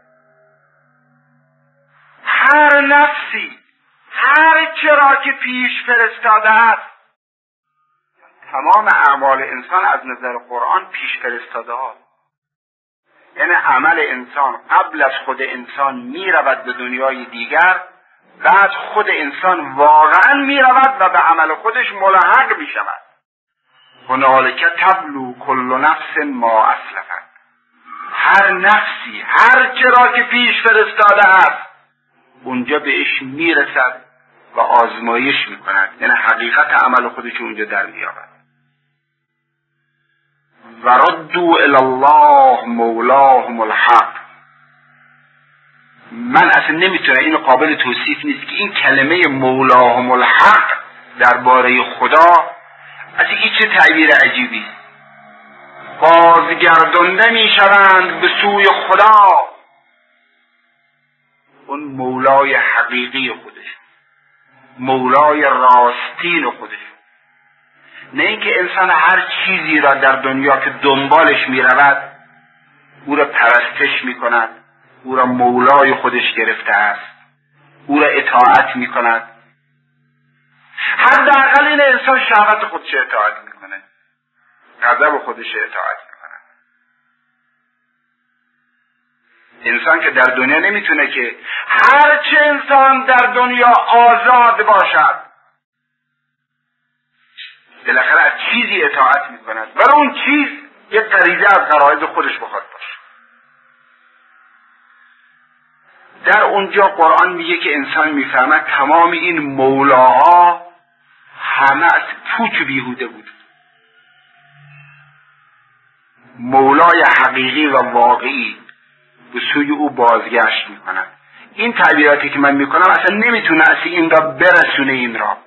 هر نفسی هر چرا که پیش فرستاده است، تمام اعمال انسان از نظر قرآن پیش فرستاده ها. یعنی عمل انسان قبل از خود انسان می رود به دنیای دیگر، بعد خود انسان واقعا می رود و به عمل خودش ملحق می شود. هنالک تبلو کل نفس ما اسلفت. هر نفسی هر چرا که پیش فرستاده است اونجا بهش می رسد و آزمایش می کند، یعنی حقیقت عمل خودش اونجا در می آورد. و ردوا الی الله مولاهم الحق. من اصلا نمیتونم، اینو قابل توصیف نیست که این کلمه مولاهم الحق درباره خدا از این چه تعبیر عجیبی. بازگردانده میشوند به سوی خدا، اون مولای حقیقی خودش، مولای راستین خودش. نه اینکه انسان هر چیزی را در دنیا که دنبالش می رود او را پرستش می کند، او را مولای خودش گرفته است، او را اطاعت می کند. حداقل این انسان شهوت خودش اطاعت می کند، غضب خودش اطاعت می کند. انسان که در دنیا نمیتونه که هرچه انسان در دنیا آزاد باشد بالاخره از چیزی اطاعت میکند، ولی اون چیز یک غریزه از غرایز خودش بخواد باشه. در اونجا قرآن میگه که انسان میفهمد تمام این مولاها همه از پوچ و بیهوده بود. مولای حقیقی و واقعی به سوی او بازگشت میکند. این تعبیراتی که من میکنم اصلا نمیتونه اصلا این را برسونه، این را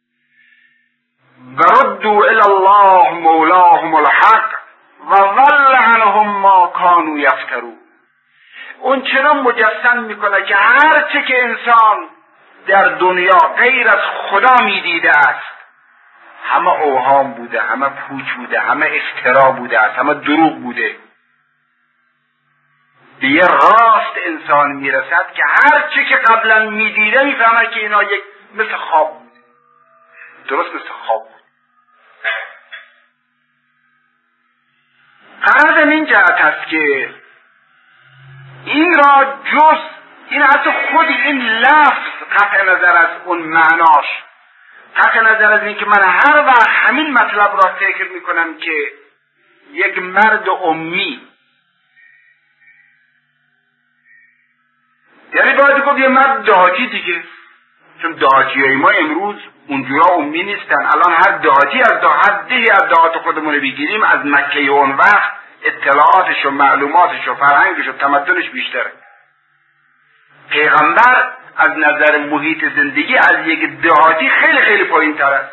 و ردوا الی الله مولاهم الحق و ضل عنهم ما کانوا یفترون. اون چنان مجسم میکنه که هر چه که انسان در دنیا غیر از خدا میدیده است، همه اوهام بوده، همه پوچ بوده، همه افترا بوده، همه دروغ بوده. به یه راست انسان میرسد که هر چی که قبلا میدیده میفهمه که اینا یک مثل خواب بود، درست مثل خواب بود. غرض این جهت است که این را جز این حتی خود این لفظ قطع نظر از اون معناش، قطع نظر از این که من هر وقت همین مطلب را فکر میکنم که یک مرد امی، یعنی باید گفت یه مرد دهاتی دیگه، چون دهاتیای ما امروز اونجورا امی نیستن. الان هر دهاتی از دهاتی از دهات خودمون رو بگیریم، از مکه اون وقت اطلاعاتش و معلوماتش و فرهنگش و تمدنش بیشتره. پیغمبر از نظر محیط زندگی از یک دهاتی خیلی خیلی پایین تر است.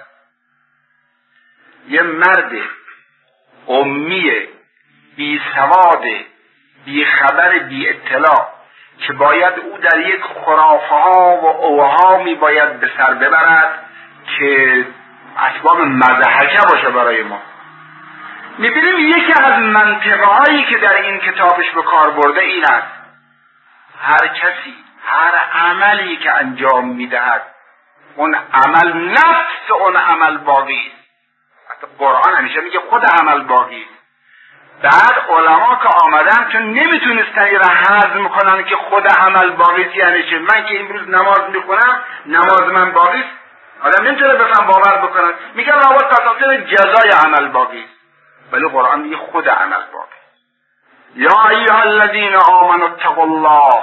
یه مرد امی بی سواد، بی خبر، بی اطلاع که باید او در یک خرافه ها و اوهامی باید به سر ببرد که اسباب مضحکه باشه برای ما. میبینیم یکی از منطقه هایی که در این کتابش به کار برده این است: هر کسی هر عملی که انجام میدهد اون عمل نفس اون عمل باقی است. حتی قرآن همیشه میگه خود عمل باقی است. بعد علما که آمدن چون نمیتونستن این را هضم کنن که خود عمل باقی است یعنی چه، من که امروز نماز میخونم نماز من باقی است، آدم نمیتونه بفهم باور بکنن، میگن لابد قسمت جزای عمل باقی است، ولی قرآن میگه خود عمل باقی. یا ایها الذین آمنوا اتقوا الله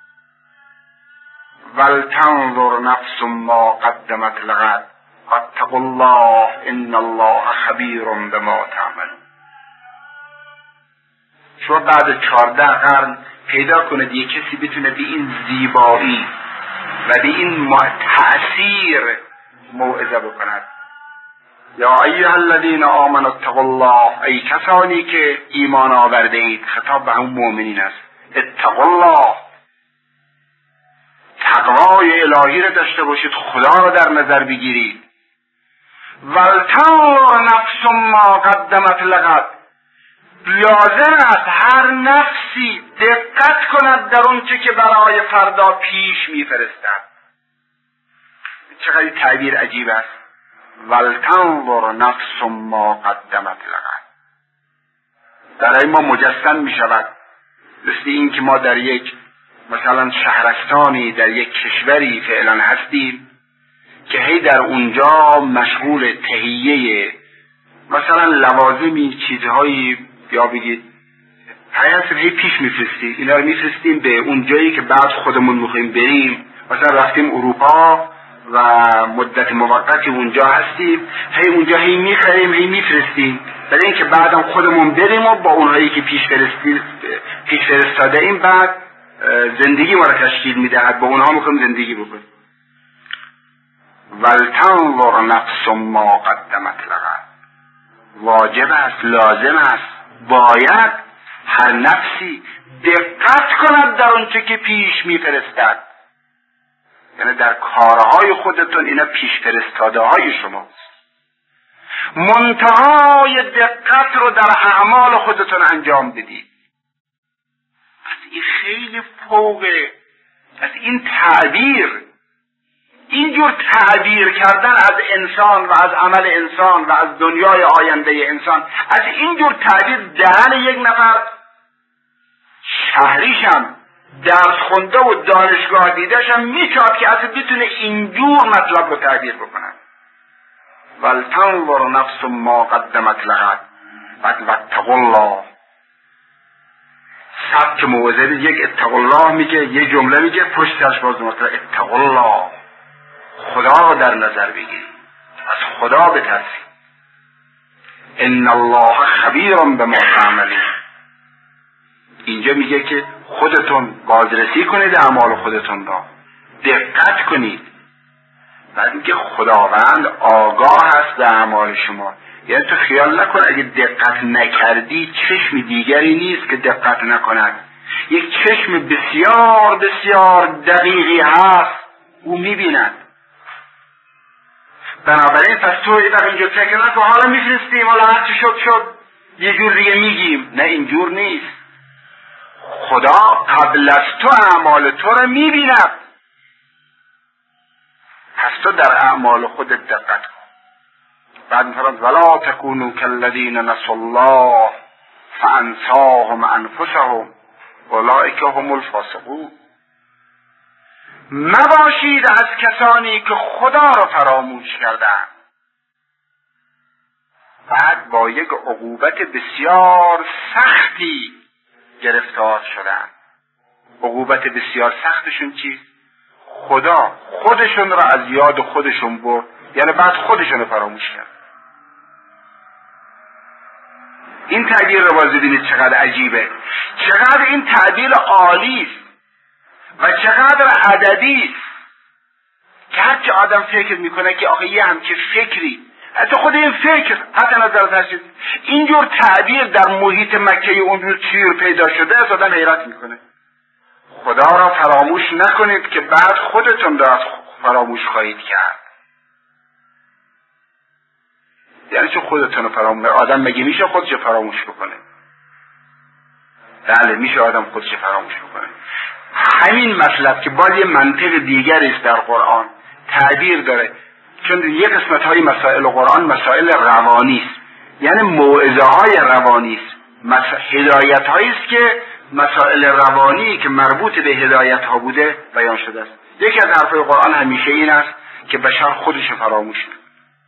ولتنظر نفس ما قدمت لغد واتقوا الله ان الله خبیر بما تعملون. شما بعد 14 قرن پیدا کنید یک کسی بتونه به این زیبایی و به این تأثیر موعظه بکند. یا ایها الذین آمنوا اتقوا الله، ای کسانی که ایمان آورده اید، خطاب به همون مؤمنین است. اتقوا الله، تقوای الهی را داشته باشید، خدا را در نظر بگیرید. ولتنظر نفس ما قدمت لغد، لازم است هر نفسی دقت کند در اون چه که برای فردا پیش میفرستد. چقدر تعبیر عجیب است. ولتنظر نفس ما قدمت لغد برای ما مجسم می شود، مثل این که ما در یک مثلا شهرستانی در یک کشوری فعلا هستیم که هی در اونجا مشغول تهیه مثلا لوازمی چیزهایی، یا بگید هی پیش میفرستیم، اینا رو میفرستیم به اون جایی که بعد خودمون میخوایم بریم. مثلا رفتیم اروپا و مدت موقتی اونجا هستیم، هی اونجا هی میخریم هی میفرستیم برای اینکه بعدم خودمون بریم و با اونهایی که پیش فرستاده ایم بعد زندگی ما را تشکیل میدهد، با اونها میخوایم زندگی بکنیم. ولتنظر نفس ما قدمت لغد، واجب است، لازم است، باید هر نفسی دقت کند در اون چه که پیش میفرستد. یعنی در کارهای خودتون اینا پیش فرستاده های شماست. منتهای دقت رو در اعمال خودتون انجام بدید. از این خیلی فوقه، از این تعبیر، اینجور تعبیر کردن از انسان و از عمل انسان و از دنیای آینده انسان، از اینجور تعبیر دهن یک نفر شهریشم درس خونده و دانشگاه دیدهشم میچاد که اصلا بتونه اینجور مطلب رو تعبیر بکنن. ولتنظر نفس ما قدمت لغد واتقوا الله. سبک موعظه یک اتقوا الله میگه، یه جمله میگه پشتش باز مثلا اتقوا الله، خدا رو در نظر بگیرید، از خدا بترسید. ان الله خبیر بما تعملون. اینجا میگه که خودتون بازرسی کنید اعمال خودتون را، دقت کنید. بعد میگه خداوند آگاه است به اعمال شما. یعنی تو خیال نکن اگه دقت نکردی چشم دیگری نیست که دقت نکند. یک چشم بسیار بسیار دقیقی هست، او میبیند. بنابراین پس تو اینجا فکر نکن حالا میفرستیم، حالا هرچی شد یه جور دیگه میگیم. نه، اینجور نیست. خدا قبل از تو اعمال تو رو میبیند، پس تو در اعمال خودت دقت کن. بعد میفرماید ولا تکونوا کالذین نسوا الله فانساهم انفسهم اولئک هم الفاسقون. مباشید از کسانی که خدا را فراموش کردند، بعد با یک عقوبت بسیار سختی گرفتار شدند. عقوبت بسیار سختشون چی؟ خدا خودشون را از یاد خودشون برد، یعنی بعد خودشون رو فراموش کرد. این تعبیر رو باز ببینید چقدر عجیبه، چقدر این تعبیر عالی است و چقدر عددی است که هرچی آدم فکر میکنه که آخه یه همچه فکری، حتی خود این فکر حتی نظر تشید اینجور تعبیر در محیط مکه اونجور چیر پیدا شده از آدم حیرت میکنه. خدا را فراموش نکنید که بعد خودتون را فراموش خواهید کرد. یعنی چون خودتون رو فراموش، آدم مگه میشه خودش فراموش بکنه؟ بله میشه آدم خودش فراموش بکنه. همین مطلب که باز یه منطق دیگری است در قرآن تعبیر داره، چون یه قسمت های مسائل قرآن مسائل روانی است، یعنی موعظه های روانی است، هدایت هایی است که مسائل روانی که مربوط به هدایت ها بوده بیان شده است. یکی از حرفهای قرآن همیشه این است که بشر خودش فراموش میکنه.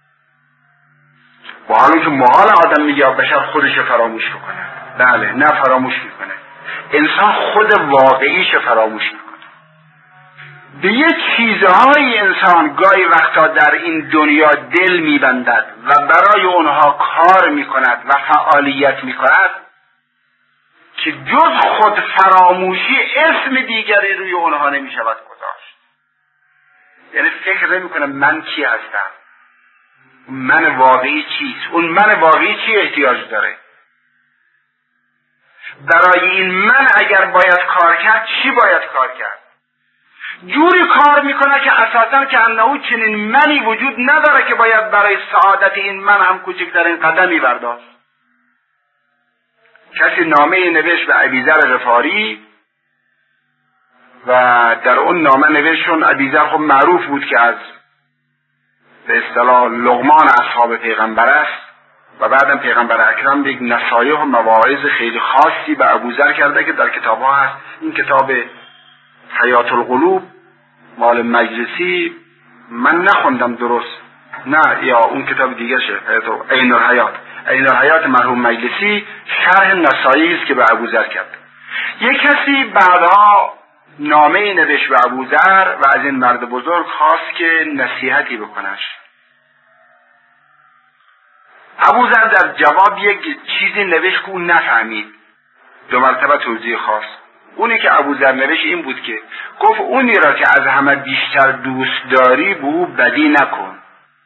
با حالی که محال آدم میگه بشر خودش فراموش بکنه. بله، نه فراموش میکنه. انسان خود واقعیش فراموش میکنه. به یه چیزهای انسان گاهی وقتا در این دنیا دل میبندد و برای اونها کار میکند و فعالیت میکند که جز خود فراموشی اسم دیگری روی اونها نمیشود گذاشت. یعنی فکر نمیکنه من کی هستم، من واقعی چیست، اون من واقعی چی احتیاج داره، برای این من اگر باید کار کرد چی باید کار کرد. جوری کار میکنه که اساسا که انه چنین منی وجود نداره که باید برای سعادت این من هم کوچکترین قدمی برداشت. کسی نامه نوشت به ابیذر غفاری و در اون نامه نوشتون ابیذر خب معروف بود که از به اصطلاح لقمان اصحاب پیغمبر است و بعدم پیغمبر اکرم یک نصایح و مواعظ خیلی خاصی به ابوذر کرده که در کتاب ها هست. این کتاب حیات القلوب مال مجلسی من نخوندم درست، نه یا اون کتاب دیگه شه، عین الحیات مرحوم مجلسی شرح نصایحی است که به ابوذر کرد. یک کسی بعدها نامه نوشت به ابوذر و از این مرد بزرگ خواست که نصیحتی بکنش. ابوذر در جواب یک چیزی نوشت که اون نفهمید، 2 مرتبه توضیح خواست. اونی که ابوذر نوشت این بود که گفت اونی را که از همه بیشتر دوست داری به او بدی نکن.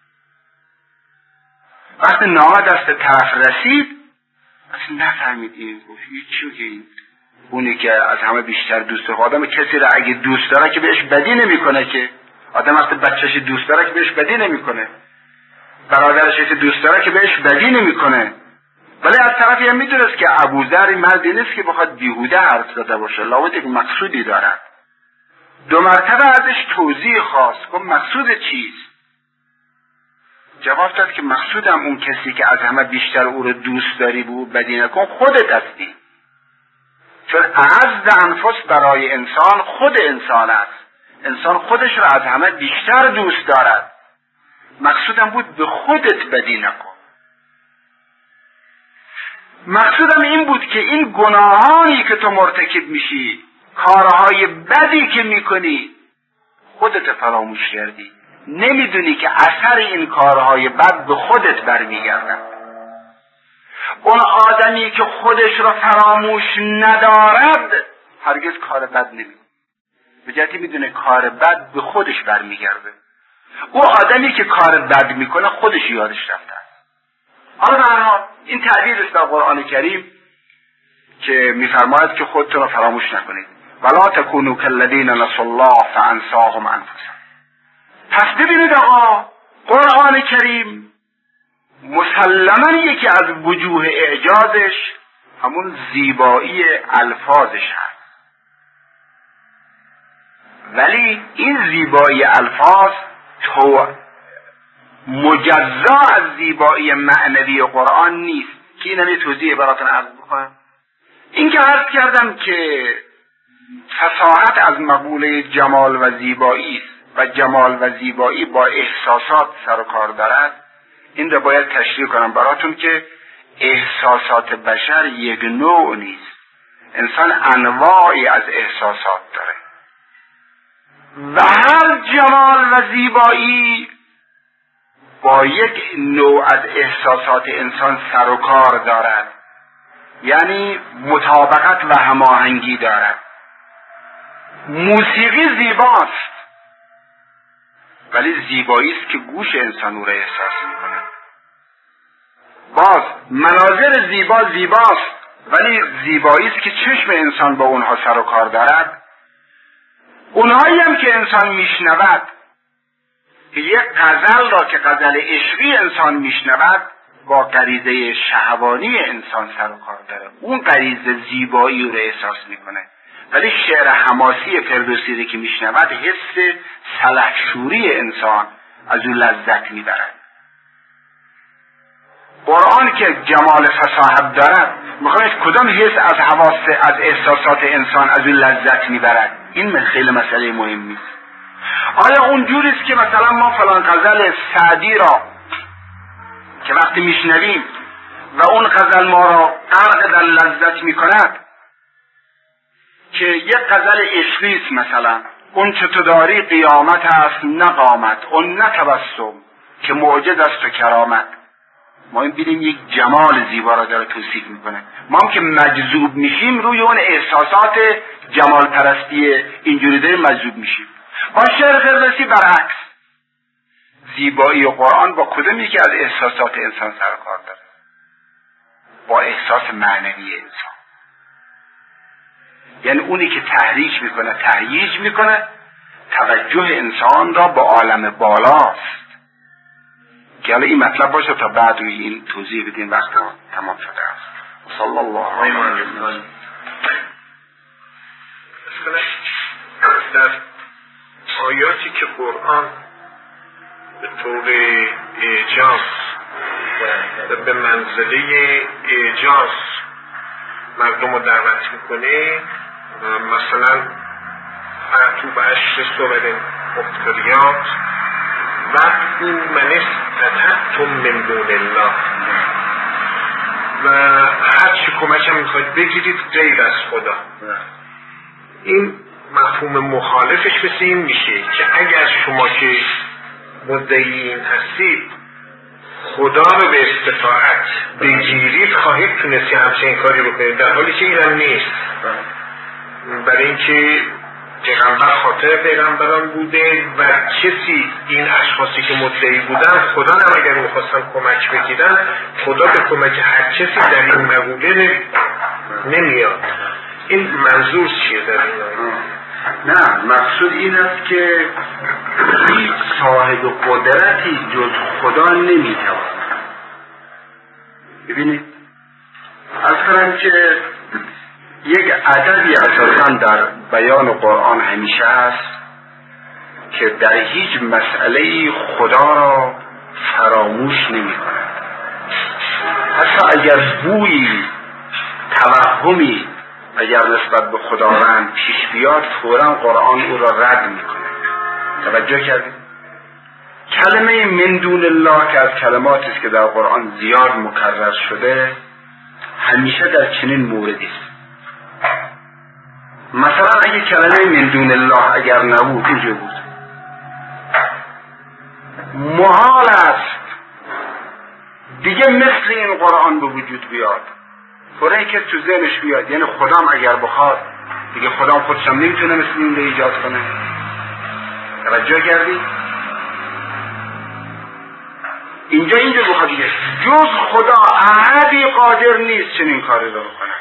وقتی نامه دست طرف رسید اصلا نفهمید این گفت چی که این اونی که از همه بیشتر دوست داره. آدم کسی را اگه دوست داره که بهش بدی نمیکنه، که آدم وقتی بچه‌ش دوست داره که بهش بدی نمیکنه، برادرش که دوست داره که بهش بدی نمیکنه. ولی از طرفی هم میدونست که ابوذر مردی نیست که بخواد بیهوده حرف زده باشه، لابد یک مقصودی داره. 2 مرتبه ازش توضیح خواست گفت مقصود چیست؟ جواب داد که مقصودم اون کسی که از همه بیشتر او رو دوست داری به او بدی نکن خودت هستی، چون اعز انفس برای انسان خود انسان است. انسان خودش رو از همه بیشتر دوست دارد. مقصودم بود به خودت بدی نکن. مقصودم این بود که این گناهانی که تو مرتکب میشی، کارهای بدی که میکنی، خودت فراموش کردی، نمیدونی که اثر این کارهای بد به خودت برمیگردد. اون آدمی که خودش را فراموش ندارد هرگز کار بد نمیکنه، به جهتی میدونه کار بد به خودش برمیگرده. او آدمی که کار بد میکنه خودش یادش رفته. حالا برها این تعبیر است در قرآن کریم که میفرماید که خودتون رو فراموش نکنید. ولا تکونوا کالذین نسوا الله فانساهم انفسهم. پس ببینید آقا قرآن کریم مسلماً یکی از وجوه اعجازش همون زیبایی الفاظش هست، ولی این زیبایی الفاظ تو مجزا از زیبایی معنوی قرآن نیست که اینم توضیح براتون عرض بکنم. این که عرض کردم که فصاحت از مقوله جمال و زیبایی است و جمال و زیبایی با احساسات سر و کار دارد، این رو باید تشریح کنم براتون که احساسات بشر یک نوع نیست، انسان انواعی از احساسات داره و هر جمال و زیبایی با یک نوع از احساسات انسان سر و کار دارد، یعنی مطابقت و هماهنگی دارد. موسیقی زیباست، ولی زیبایی است که گوش انسان او را احساس می‌کند. باز مناظر زیباست، ولی زیبایی است که چشم انسان با اونها سر و کار دارد. اونهایی هم که انسان میشنود، که یک غزل را که غزل عشقی انسان میشنود با غریزه شهوانی انسان سر و کار داره، اون غریزه زیبایی رو احساس میکنه. ولی شعر حماسی فردوسی رو که میشنود حس سلحشوری انسان از اون لذت میبرد. قرآن که جمال فصاحت دارد، میخواید کدام حس از حواس از احساسات انسان از اون لذت میبرد؟ این خیلی مسئله مهمی است. آیا اونجوری است که مثلا ما فلان غزل سعدی را که وقتی میشنویم و اون غزل ما را غرق در لذت میکند، که یک غزل عشقی است مثلا اون چه تو داری قیامت است نه قامت، اون نه تبسم که معجز است و کرامت، ما این بینیم یک جمال زیبا را داره توصیف میکنه. ما هم که مجذوب میشیم روی اون احساسات جمال پرستی اینجوری داریم مجذوب میشیم. با شعر فردوسی برعکس، زیبایی قرآن با کدوم یکی از احساسات انسان سر و کار داره؟ با احساس معنوی انسان، یعنی اونی که تحریک میکنه تهییج میکنه توجه انسان را به عالم بالاست. که حالا این مطلب باشه تا بعد روی این توضیح بدین، وقت تمام شده است. صلی الله علیه و سلم. در آیاتی که قرآن به طور اعجاز و به منزله اعجاز مردم رو دعوت میکنه، مثلا فأتوا بعشر صور مفتریات وَادْعُوا مَنِ اسْتَطَعْتُم مِّن دُونِ الله، و هر چی کمک هم میخواید بگیرید غیر از خدا. این مفهوم مخالفش مثل این میشه که اگر شما که مدعیین هستید خدا رو به استطاعت بگیرید، خواهید تونستی همچین کاری بکنید، در حالی که اینم نیست. برای اینکه پیغمبر خاطر پیغمبران بوده و کسی این اشخاصی که مدعی بودن خدا هم اگر میخواستن کمک بگیرن، خدا به کمک هر کسی در این مقوله نمیاد. این منظور چیه در این آیه؟ نه، مقصود این است که هیچ صاحب قدرتی جز خدا نمیتواند. ببینید از کنم که یک عددی اساساً در بیان قرآن همیشه است که در هیچ مسئله خدا را فراموش نمی کند. حتی اگر بویی توهمی اگر نسبت به خداوند پیش بیاد، فوراً قرآن او را رد می کند. توجه کردید؟ کلمه من دون الله که از کلماتی است که در قرآن زیاد مکرر شده، همیشه در چنین موردی است. مثلا اگه کلمه من دون الله اگر نبود، اینجا بود، محال است دیگه مثل این قرآن به وجود بیاد. فوری که تو ذهنش بیاد، یعنی خدام اگر بخواد دیگه خدام خودش هم نمیتونه مثل این رو ایجاد کنه. توجه کردی؟ اینجا بخواد دیگه جز خدا احدی قادر نیست چنین کاری رو بکنه.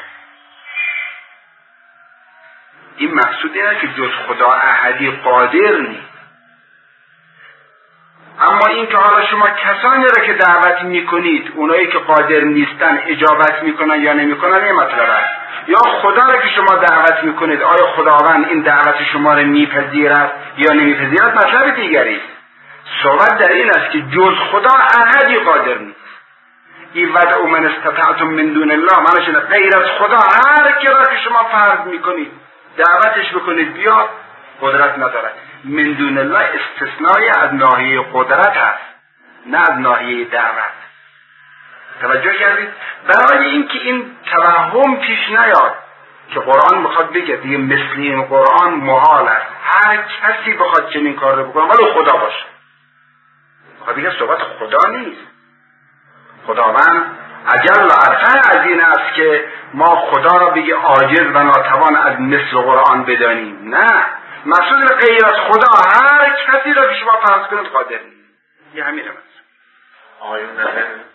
این مقصود اینه که جز خدا احدی قادر نیست. اما این که حالا شما کسانی را که دعوت میکنید اونایی که قادر نیستن اجابت میکنن یا نمیکنن این مطلب است، یا خدا را که شما دعوت میکنید آیا خداوند این دعوت شما را میپذیرد یا نمیپذیرد مطلب دیگری است. صحبت در این است که جز خدا احدی قادر نیست. این ودعوا من استطعتم من دون الله، معنیش اینه غیر از خدا هر کی را که شما فرض میکنید دعوتش بکنید بیا، قدرت ندارد. من دون الله استثنای از ناحیه قدرت است، نه از ناحیه دعوت. توجه کردید؟ برای اینکه این توهم پیش نیاد که قرآن میخواد بگه دیگه مثل این قرآن محال است هر کسی بخواد چنین کار رو بکنه ولی خدا باشه. خب دیگه صحبت خدا نیست. خداوند اجل و ارفع از این است که ما خدا را بگه عاجز و ناتوان از مثل قرآن بدانیم. نه، مقصود غیر از خدا هر کسی را که شما فرض کنید قادر نیست. یه همینه. آقایون